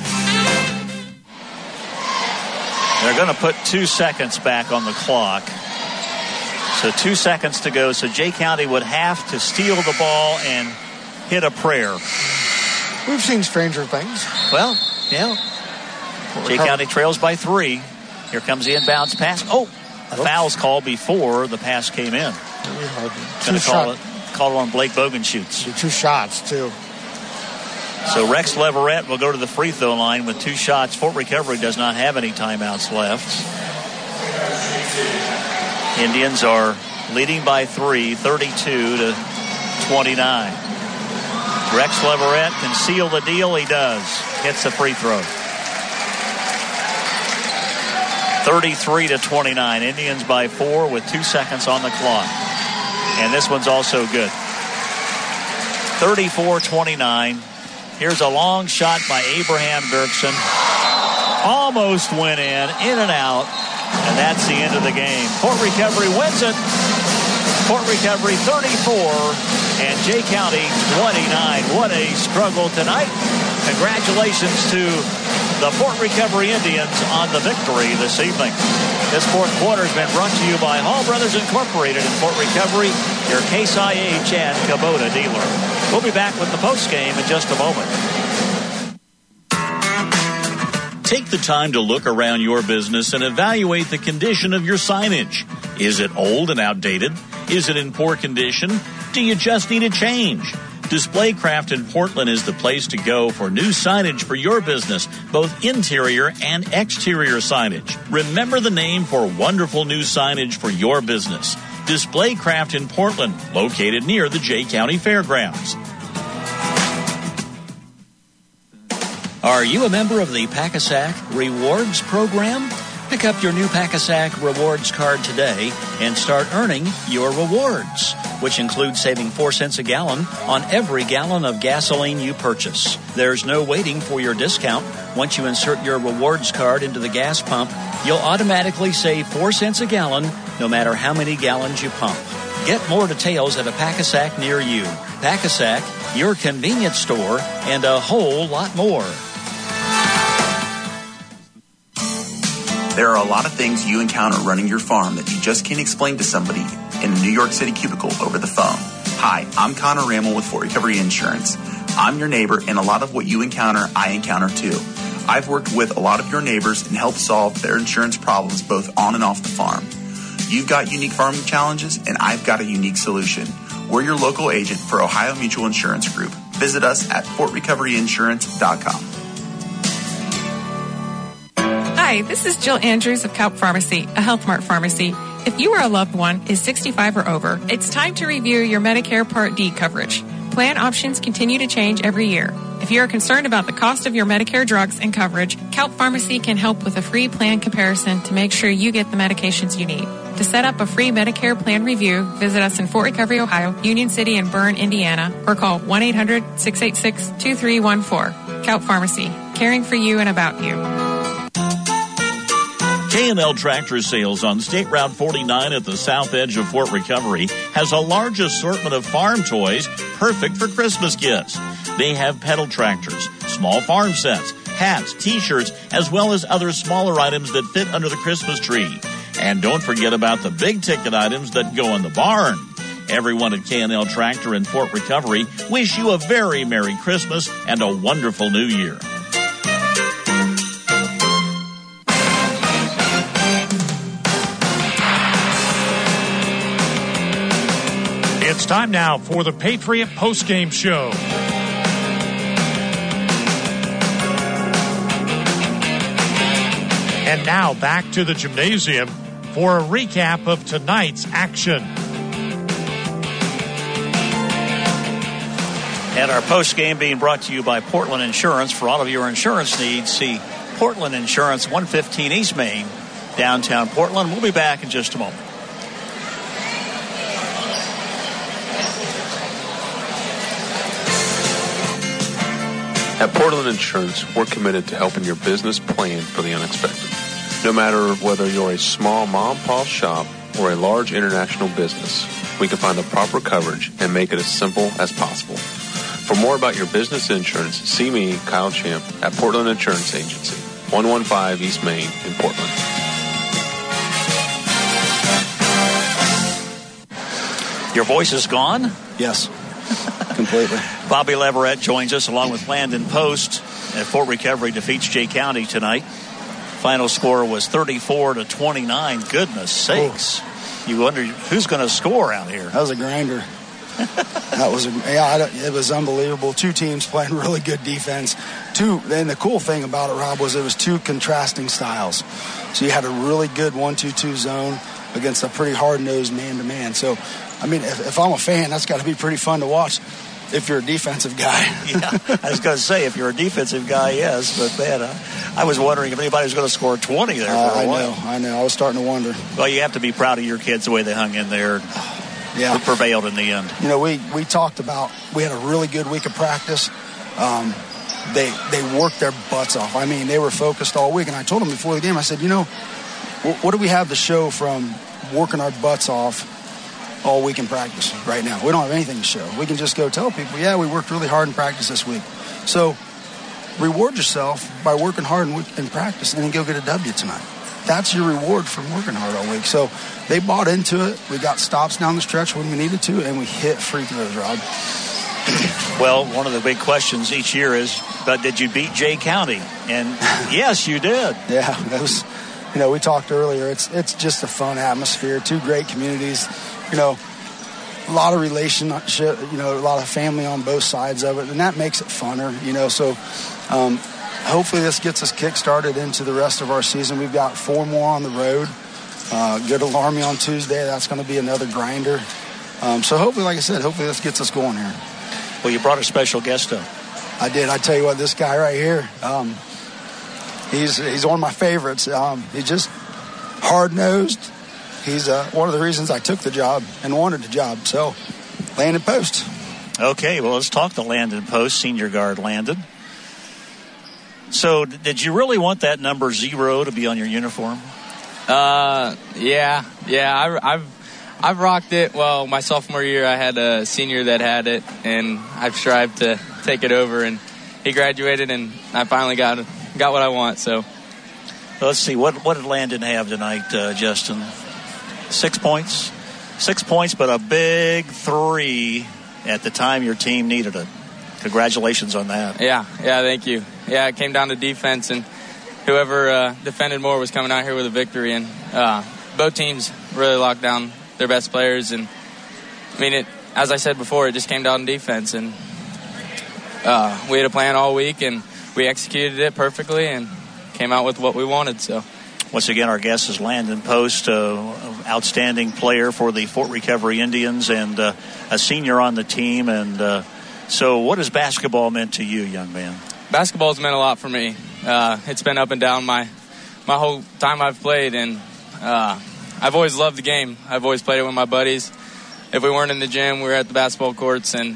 They're going to put 2 seconds back on the clock. So 2 seconds to go. So Jay County would have to steal the ball and hit a prayer. We've seen stranger things. Well, yeah. Jay County trails by 3. Here comes the inbounds pass. Oh, a foul's called before the pass came in. Going to call it on Blake Bogan shoots. 2 shots, too. So Rex Leverett will go to the free throw line with 2 shots. Fort Recovery does not have any timeouts left. Indians are leading by 3, 32-29. Rex Leverett can seal the deal. He does. Hits the free throw. 33-29. Indians by 4 with 2 seconds on the clock. And this one's also good. 34-29. Here's a long shot by Abraham Dirksen. Almost went in and out. And that's the end of the game. Fort Recovery wins it. Fort Recovery 34 and Jay County 29. What a struggle tonight. Congratulations to the Fort Recovery Indians on the victory this evening. This fourth quarter has been brought to you by Hall Brothers Incorporated in Fort Recovery, your Case IH and Kubota dealer. We'll be back with the postgame in just a moment. Take the time to look around your business and evaluate the condition of your signage. Is it old and outdated? Is it in poor condition? Do you just need a change? Displaycraft in Portland is the place to go for new signage for your business, both interior and exterior signage. Remember the name for wonderful new signage for your business. Displaycraft in Portland, located near the Jay County Fairgrounds. Are you a member of the Pack-A-Sack Rewards Program? Pick up your new Pack-A-Sack Rewards card today and start earning your rewards, which includes saving 4 cents a gallon on every gallon of gasoline you purchase. There's no waiting for your discount. Once you insert your rewards card into the gas pump, you'll automatically save 4 cents a gallon no matter how many gallons you pump. Get more details at a Pack-A-Sack near you. Pack-A-Sack, your convenience store, and a whole lot more. There are a lot of things you encounter running your farm that you just can't explain to somebody in a New York City cubicle over the phone. Hi, I'm Connor Rammel with Fort Recovery Insurance. I'm your neighbor, and a lot of what you encounter, I encounter too. I've worked with a lot of your neighbors and helped solve their insurance problems both on and off the farm. You've got unique farming challenges, and I've got a unique solution. We're your local agent for Ohio Mutual Insurance Group. Visit us at fortrecoveryinsurance.com. Hi, this is Jill Andrews of Kaup Pharmacy, a Health Mart pharmacy. If you or a loved one is 65 or over, it's time to review your Medicare Part D coverage. Plan options continue to change every year. If you are concerned about the cost of your Medicare drugs and coverage, Kaup Pharmacy can help with a free plan comparison to make sure you get the medications you need. To set up a free Medicare plan review, visit us in Fort Recovery, Ohio, Union City, and Bern, Indiana, or call 1-800-686-2314. Kaup Pharmacy, caring for you and about you. K&L Tractor Sales on State Route 49 at the south edge of Fort Recovery has a large assortment of farm toys perfect for Christmas gifts. They have pedal tractors, small farm sets, hats, T-shirts, as well as other smaller items that fit under the Christmas tree. And don't forget about the big-ticket items that go in the barn. Everyone at K&L Tractor in Fort Recovery wish you a very Merry Christmas and a wonderful New Year. It's time now for the Patriot Postgame Show. And now back to the gymnasium for a recap of tonight's action. And our postgame being brought to you by Portland Insurance. For all of your insurance needs, see Portland Insurance, 115 East Main, downtown Portland. We'll be back in just a moment. At Portland Insurance, we're committed to helping your business plan for the unexpected. No matter whether you're a small mom-and-pop shop or a large international business, we can find the proper coverage and make it as simple as possible. For more about your business insurance, see me, Kyle Champ, at Portland Insurance Agency, 115 East Main in Portland. Your voice is gone? Yes. Completely. Bobby Leverett joins us along with Landon Post at Fort Recovery defeats Jay County tonight. Final score was 34-29. Goodness sakes. You wonder who's going to score out here. That was a grinder. It was unbelievable. Two teams playing really good defense. And the cool thing about it, Rob, was it was two contrasting styles. So you had a really good 1-2-2 zone against a pretty hard-nosed man-to-man. So, I mean, if I'm a fan, that's got to be pretty fun to watch if you're a defensive guy. Yeah, I was going to say, if you're a defensive guy, yes. But, man, I was wondering if anybody was going to score 20 there for a while. I know. I was starting to wonder. Well, you have to be proud of your kids the way they hung in there. Yeah. It prevailed in the end. You know, we talked about, we had a really good week of practice. They worked their butts off. I mean, they were focused all week. And I told them before the game, I said, you know, what do we have to show from working our butts off all week in practice right now? We don't have anything to show. We can just go tell people, yeah, we worked really hard in practice this week. So reward yourself by working hard in practice and then go get a W tonight. That's your reward from working hard all week. So they bought into it. We got stops down the stretch when we needed to, and we hit free throws, Rob. Well, one of the big questions each year is, but did you beat Jay County? And yes, you did. Yeah, that was, you know, we talked earlier. It's just a fun atmosphere. Two great communities. You know, a lot of relationship. You know, a lot of family on both sides of it, and that makes it funner. You know, so. Hopefully this gets us kick-started into the rest of our season. We've got 4 more on the road. Good Alarmy on Tuesday. That's going to be another grinder. So hopefully, like I said, hopefully this gets us going here. Well, you brought a special guest up. I did. I tell you what, this guy right here, he's one of my favorites. He's just hard-nosed. He's one of the reasons I took the job and wanted the job. So, Landon Post. Okay, well, let's talk to Landon Post, senior guard Landon. So, did you really want that number 0 to be on your uniform? Yeah. I've rocked it. Well, my sophomore year, I had a senior that had it, and I've strived to take it over. And he graduated, and I finally got what I want. So, let's see. What did Landon have tonight, Justin? 6 points. 6 points, but a big 3 at the time your team needed it. Congratulations on that. Yeah, thank you. Yeah, it came down to defense, and whoever defended more was coming out here with a victory. And both teams really locked down their best players. And, I mean, as I said before, it just came down to defense. And we had a plan all week, and we executed it perfectly and came out with what we wanted. So, once again, our guest is Landon Post, outstanding player for the Fort Recovery Indians and a senior on the team. And so what has basketball meant to you, young man? Basketball's meant a lot for me. It's been up and down my whole time I've played, and I've always loved the game. I've always played it with my buddies. If we weren't in the gym, we were at the basketball courts, and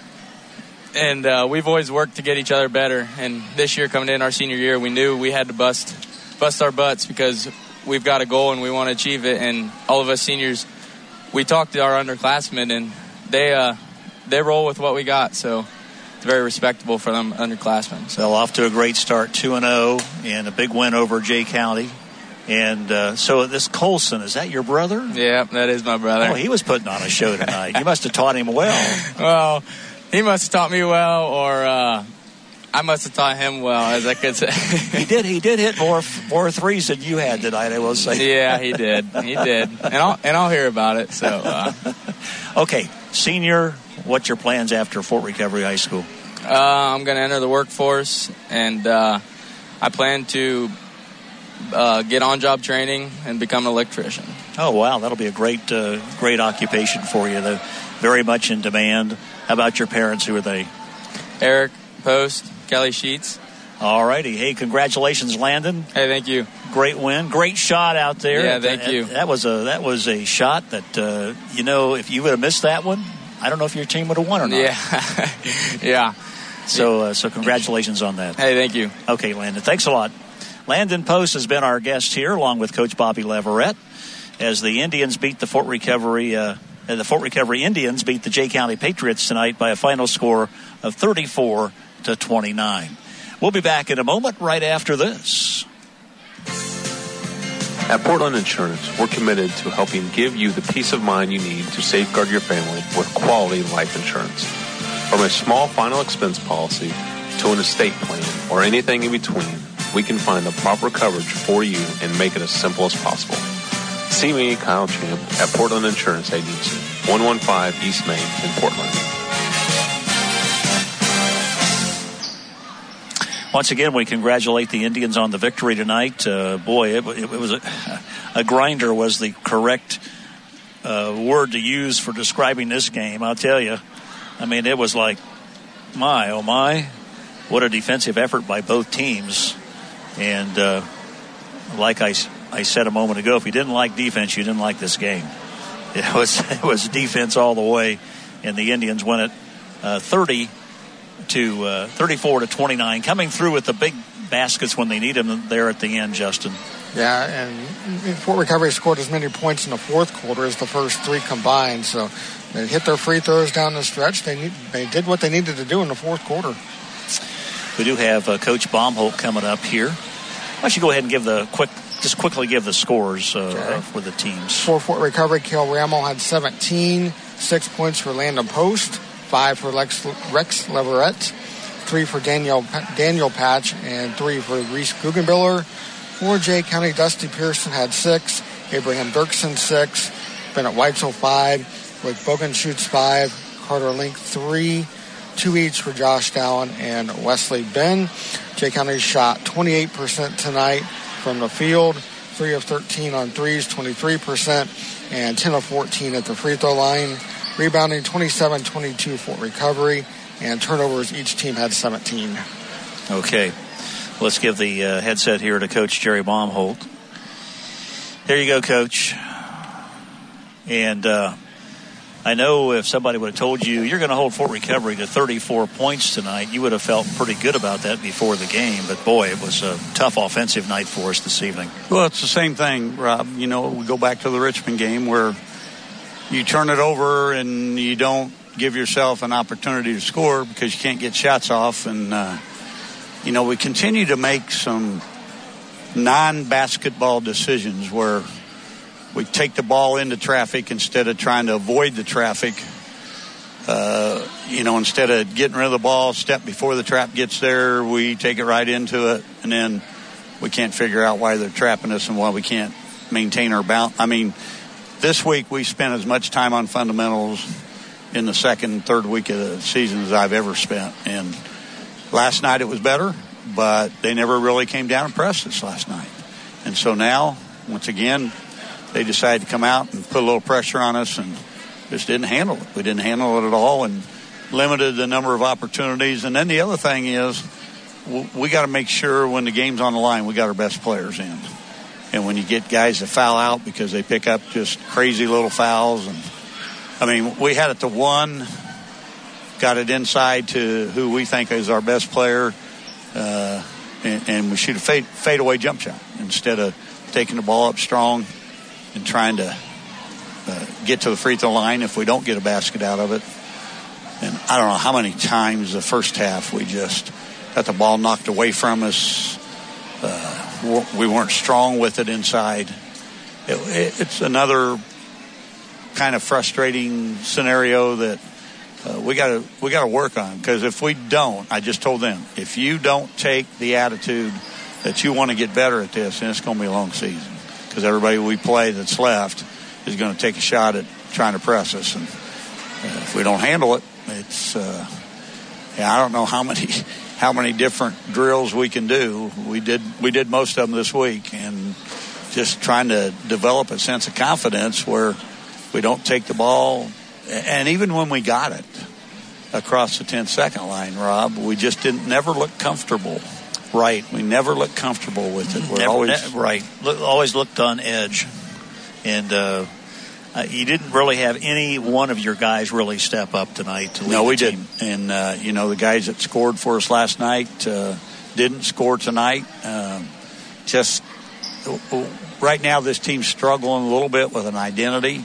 we've always worked to get each other better. And this year, coming in our senior year, we knew we had to bust our butts because we've got a goal and we want to achieve it. And all of us seniors, we talked to our underclassmen, and they roll with what we got. So it's very respectable for them underclassmen. So off to a great start, 2-0, and a big win over Jay County. And so this Colson, is that your brother? Yeah, that is my brother. Oh, he was putting on a show tonight. You must have taught him well. Well, he must have taught me well, or I must have taught him well, as I could say. He did hit more threes than you had tonight, I will say. Yeah, he did. And I'll hear about it. So, okay, senior, what's your plans after Fort Recovery High School? I'm going to enter the workforce, and I plan to get on-job training and become an electrician. Oh, wow, that'll be a great occupation for you. They're very much in demand. How about your parents? Who are they? Eric Post, Kelly Sheets. All righty. Hey, congratulations, Landon. Hey, thank you. Great win. Great shot out there. Yeah, thank you. That was a shot that, if you would have missed that one, I don't know if your team would have won or not. Yeah. Yeah. So congratulations on that. Hey, thank you. Okay, Landon. Thanks a lot. Landon Post has been our guest here, along with Coach Bobby Leverett, as the Indians beat the Fort Recovery Indians beat the Jay County Patriots tonight by a final score of 34-29. We'll be back in a moment right after this. At Portland Insurance, we're committed to helping give you the peace of mind you need to safeguard your family with quality life insurance. From a small final expense policy to an estate plan or anything in between, we can find the proper coverage for you and make it as simple as possible. See me, Kyle Champ, at Portland Insurance Agency, 115 East Main in Portland. Once again, we congratulate the Indians on the victory tonight. Boy, it was a grinder was the correct word to use for describing this game. I'll tell you. I mean, it was like, my, oh my, what a defensive effort by both teams. And like I said a moment ago, if you didn't like defense, you didn't like this game. It was defense all the way, and the Indians win it 34-29, coming through with the big baskets when they need them there at the end, Justin. Yeah, and Fort Recovery scored as many points in the fourth quarter as the first three combined, so they hit their free throws down the stretch. They did what they needed to do in the fourth quarter. We do have Coach Baumholt coming up here. Why don't you go ahead and quickly give the scores for the teams. For Fort Recovery, Cale Rammel had 17, 6 points for Landon Post, 5 for Rex Leverett, 3 for Daniel Patch, and 3 for Reese Guggenbiller. For Jay County, Dusty Pearson had 6, Abraham Dirksen 6, Bennett Weitzel 5, with Bogan Schutz 5, Carter Link 3, 2 each for Josh Dallin and Wesley Ben. Jay County shot 28% tonight from the field, 3 of 13 on threes, 23%, and 10 of 14 at the free throw line. Rebounding, 27-22 Fort Recovery, and turnovers, each team had 17. Okay. Let's give the headset here to Coach Jerry Baumholt. There you go, Coach. And I know if somebody would have told you you're going to hold Fort Recovery to 34 points tonight, you would have felt pretty good about that before the game. But, boy, it was a tough offensive night for us this evening. Well, it's the same thing, Rob. You know, we go back to the Richmond game where you turn it over and you don't give yourself an opportunity to score because you can't get shots off. And, you know, we continue to make some non-basketball decisions where we take the ball into traffic instead of trying to avoid the traffic. You know, instead of getting rid of the ball, step before the trap gets there, we take it right into it, and then we can't figure out why they're trapping us and why we can't maintain our balance. I mean, this week we spent as much time on fundamentals in the second and third week of the season as I've ever spent. And last night it was better, but they never really came down and pressed us last night. And so now, once again, they decided to come out and put a little pressure on us and just didn't handle it. We didn't handle it at all and limited the number of opportunities. And then the other thing is we got to make sure when the game's on the line, we got our best players in. And when you get guys to foul out because they pick up just crazy little fouls. And I mean, we had it to one, got it inside to who we think is our best player, and we shoot a fadeaway jump shot instead of taking the ball up strong and trying to get to the free throw line if we don't get a basket out of it. And I don't know how many times the first half we just got the ball knocked away from us. We weren't strong with it inside. It's another kind of frustrating scenario that we got to work on, because if we don't, I just told them, if you don't take the attitude that you want to get better at this, then it's going to be a long season, because everybody we play that's left is going to take a shot at trying to press us, and if we don't handle it, it's I don't know how many different drills we can do. We did most of them this week, and just trying to develop a sense of confidence where we don't take the ball. And even when we got it across the 10-second line, Rob, we just never look comfortable. Right. We never look comfortable with it. We're always looked on edge. And you didn't really have any one of your guys really step up tonight to lead the team. No, we didn't. And, the guys that scored for us last night didn't score tonight. Just right now this team's struggling a little bit with an identity.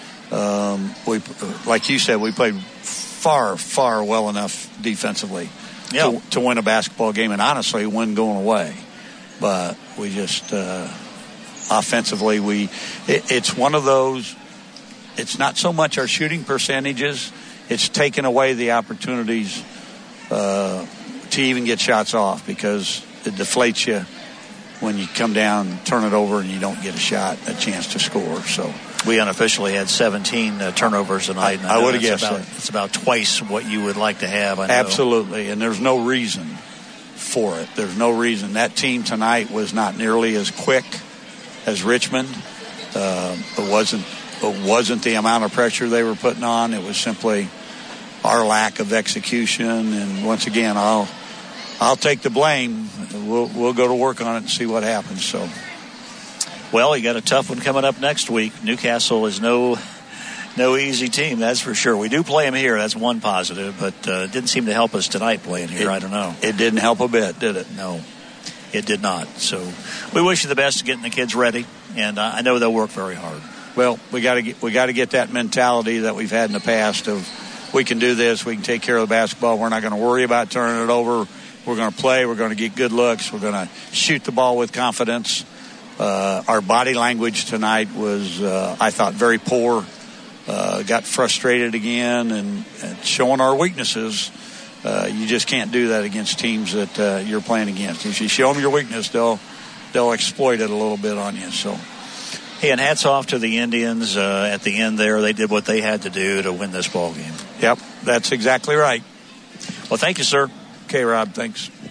We, like you said, we played far, far well enough defensively to win a basketball game, and honestly, win going away. But we just offensively, it's one of those. It's not so much our shooting percentages; it's taking away the opportunities to even get shots off, because it deflates you when you come down, turn it over, and you don't get a chance to score. So. We unofficially had 17 turnovers tonight. I would have guessed that. It's about twice what you would like to have. I know. Absolutely, and there's no reason for it. There's no reason. That team tonight was not nearly as quick as Richmond. It wasn't the amount of pressure they were putting on. It was simply our lack of execution. And once again, I'll take the blame. We'll go to work on it and see what happens. So. Well, you got a tough one coming up next week. Newcastle is no easy team, that's for sure. We do play them here. That's one positive, but it didn't seem to help us tonight playing here. I don't know. It didn't help a bit, did it? No, it did not. So we wish you the best getting the kids ready, and I know they'll work very hard. Well, we got to get that mentality that we've had in the past of we can do this, we can take care of the basketball. We're not going to worry about turning it over. We're going to play. We're going to get good looks. We're going to shoot the ball with confidence. Our body language tonight was, I thought, very poor. Got frustrated again and showing our weaknesses. You just can't do that against teams that you're playing against. If you show them your weakness, they'll exploit it a little bit on you. So, hey, and hats off to the Indians at the end there. They did what they had to do to win this ball game. Yep, that's exactly right. Well, thank you, sir. Okay, Rob, thanks.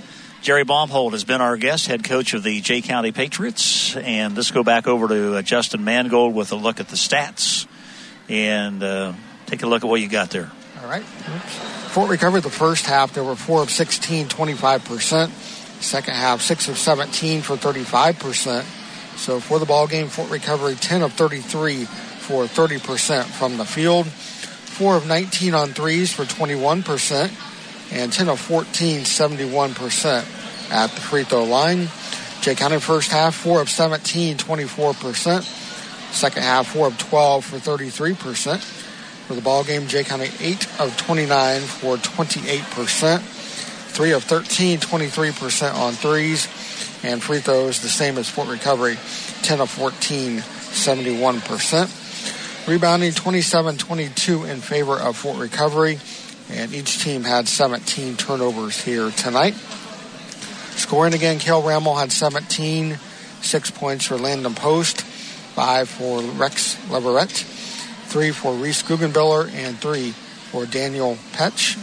Jerry Baumholt has been our guest, head coach of the Jay County Patriots. And let's go back over to Justin Mangold with a look at the stats and take a look at what you got there. All right. Fort Recovery, the first half, they were 4 of 16, 25%. Second half, 6 of 17 for 35%. So for the ball game, Fort Recovery, 10 of 33 for 30% from the field. 4 of 19 on threes for 21%. And 10 of 14, 71% at the free throw line. Jay County first half, 4 of 17, 24%. Second half, 4 of 12 for 33%. For the ball game, Jay County 8 of 29 for 28%. 3 of 13, 23% on threes. And free throws, the same as Fort Recovery, 10 of 14, 71%. Rebounding, 27-22 in favor of Fort Recovery. And each team had 17 turnovers here tonight. Scoring again, Cale Rammel had 17, 6 points for Landon Post, 5 for Rex Leverett, 3 for Reese Guggenbiller, and 3 for Daniel Patch,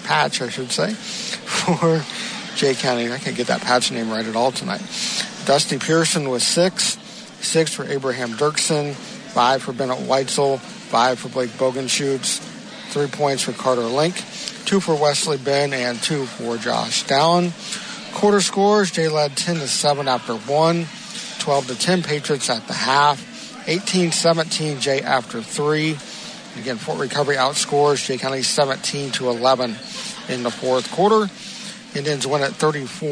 for Jay County. I can't get that Patch name right at all tonight. Dusty Pearson was 6 for Abraham Dirksen, 5 for Bennett Weitzel, 5 for Blake Bogenschutz, 3 points for Carter Link, 2 for Wesley Ben, and 2 for Josh Dallin. Quarter scores, Jay led 10-7 after 1, 12-10 Patriots at the half, 18-17 Jay after 3. Again, Fort Recovery outscores Jay County 17-11 in the fourth quarter. Indians win at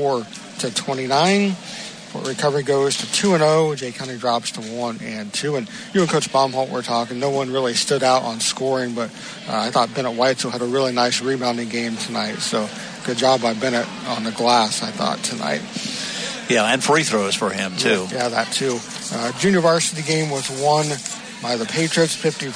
34-29. Fort Recovery goes to 2-0. Jay County drops to 1-2. And you and Coach Baumholt were talking. No one really stood out on scoring, but I thought Bennett Weitzel had a really nice rebounding game tonight. So good job by Bennett on the glass, I thought, tonight. Yeah, and free throws for him, too. Yeah, that, too. Junior varsity game was won by the Patriots,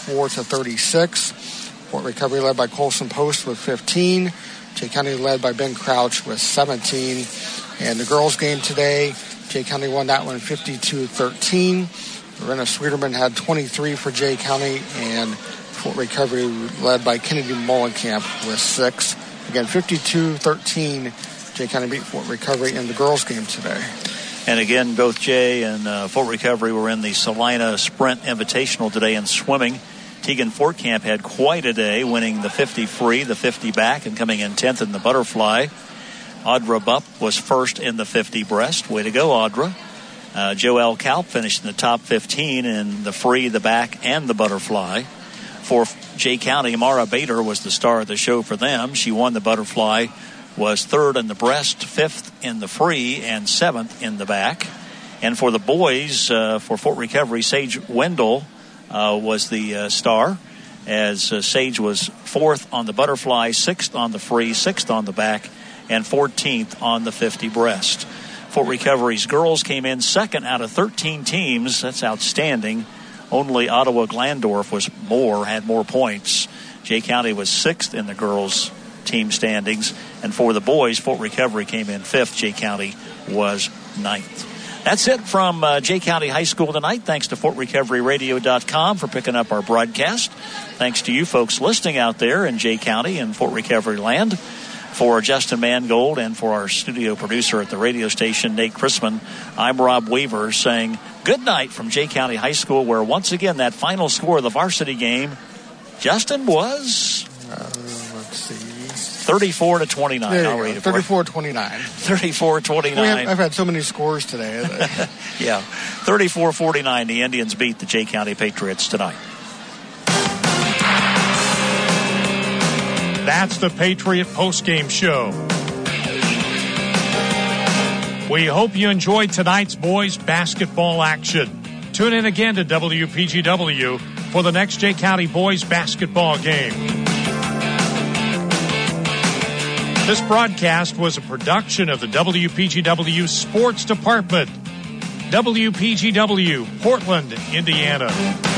54-36. Fort Recovery led by Colson Post with 15. Jay County led by Ben Crouch with 17. And the girls' game today, Jay County won that one 52-13. Lorena Sweeterman had 23 for Jay County, and Fort Recovery led by Kennedy Mullenkamp with 6. Again, 52-13, Jay County beat Fort Recovery in the girls' game today. And again, both Jay and Fort Recovery were in the Salina Sprint Invitational today in swimming. Tegan Fortcamp had quite a day, winning the 50 free, the 50 back, and coming in 10th in the butterfly. Audra Bupp was first in the 50 breast. Way to go, Audra. Joelle Kalp finished in the top 15 in the free, the back, and the butterfly. For Jay County, Mara Bader was the star of the show for them. She won the butterfly, was third in the breast, fifth in the free, and seventh in the back. And for the boys, for Fort Recovery, Sage Wendell was the star, as Sage was fourth on the butterfly, sixth on the free, sixth on the back, and 14th on the 50 breast. Fort Recovery's girls came in second out of 13 teams. That's outstanding. Only Ottawa Glandorf had more points. Jay County was sixth in the girls' team standings. And for the boys, Fort Recovery came in fifth. Jay County was ninth. That's it from Jay County High School tonight. Thanks to FortRecoveryRadio.com for picking up our broadcast. Thanks to you folks listening out there in Jay County and Fort Recovery land. For Justin Mangold and for our studio producer at the radio station, Nate Chrisman, I'm Rob Weaver saying good night from Jay County High School, where once again that final score of the varsity game, Justin, was 34-29. I'll read it. 34-29. 34-29. I've had so many scores today. Yeah, 34-49. The Indians beat the Jay County Patriots tonight. That's the Patriot Postgame Show. We hope you enjoyed tonight's boys basketball action. Tune in again to WPGW for the next Jay County boys basketball game. This broadcast was a production of the WPGW Sports Department. WPGW, Portland, Indiana.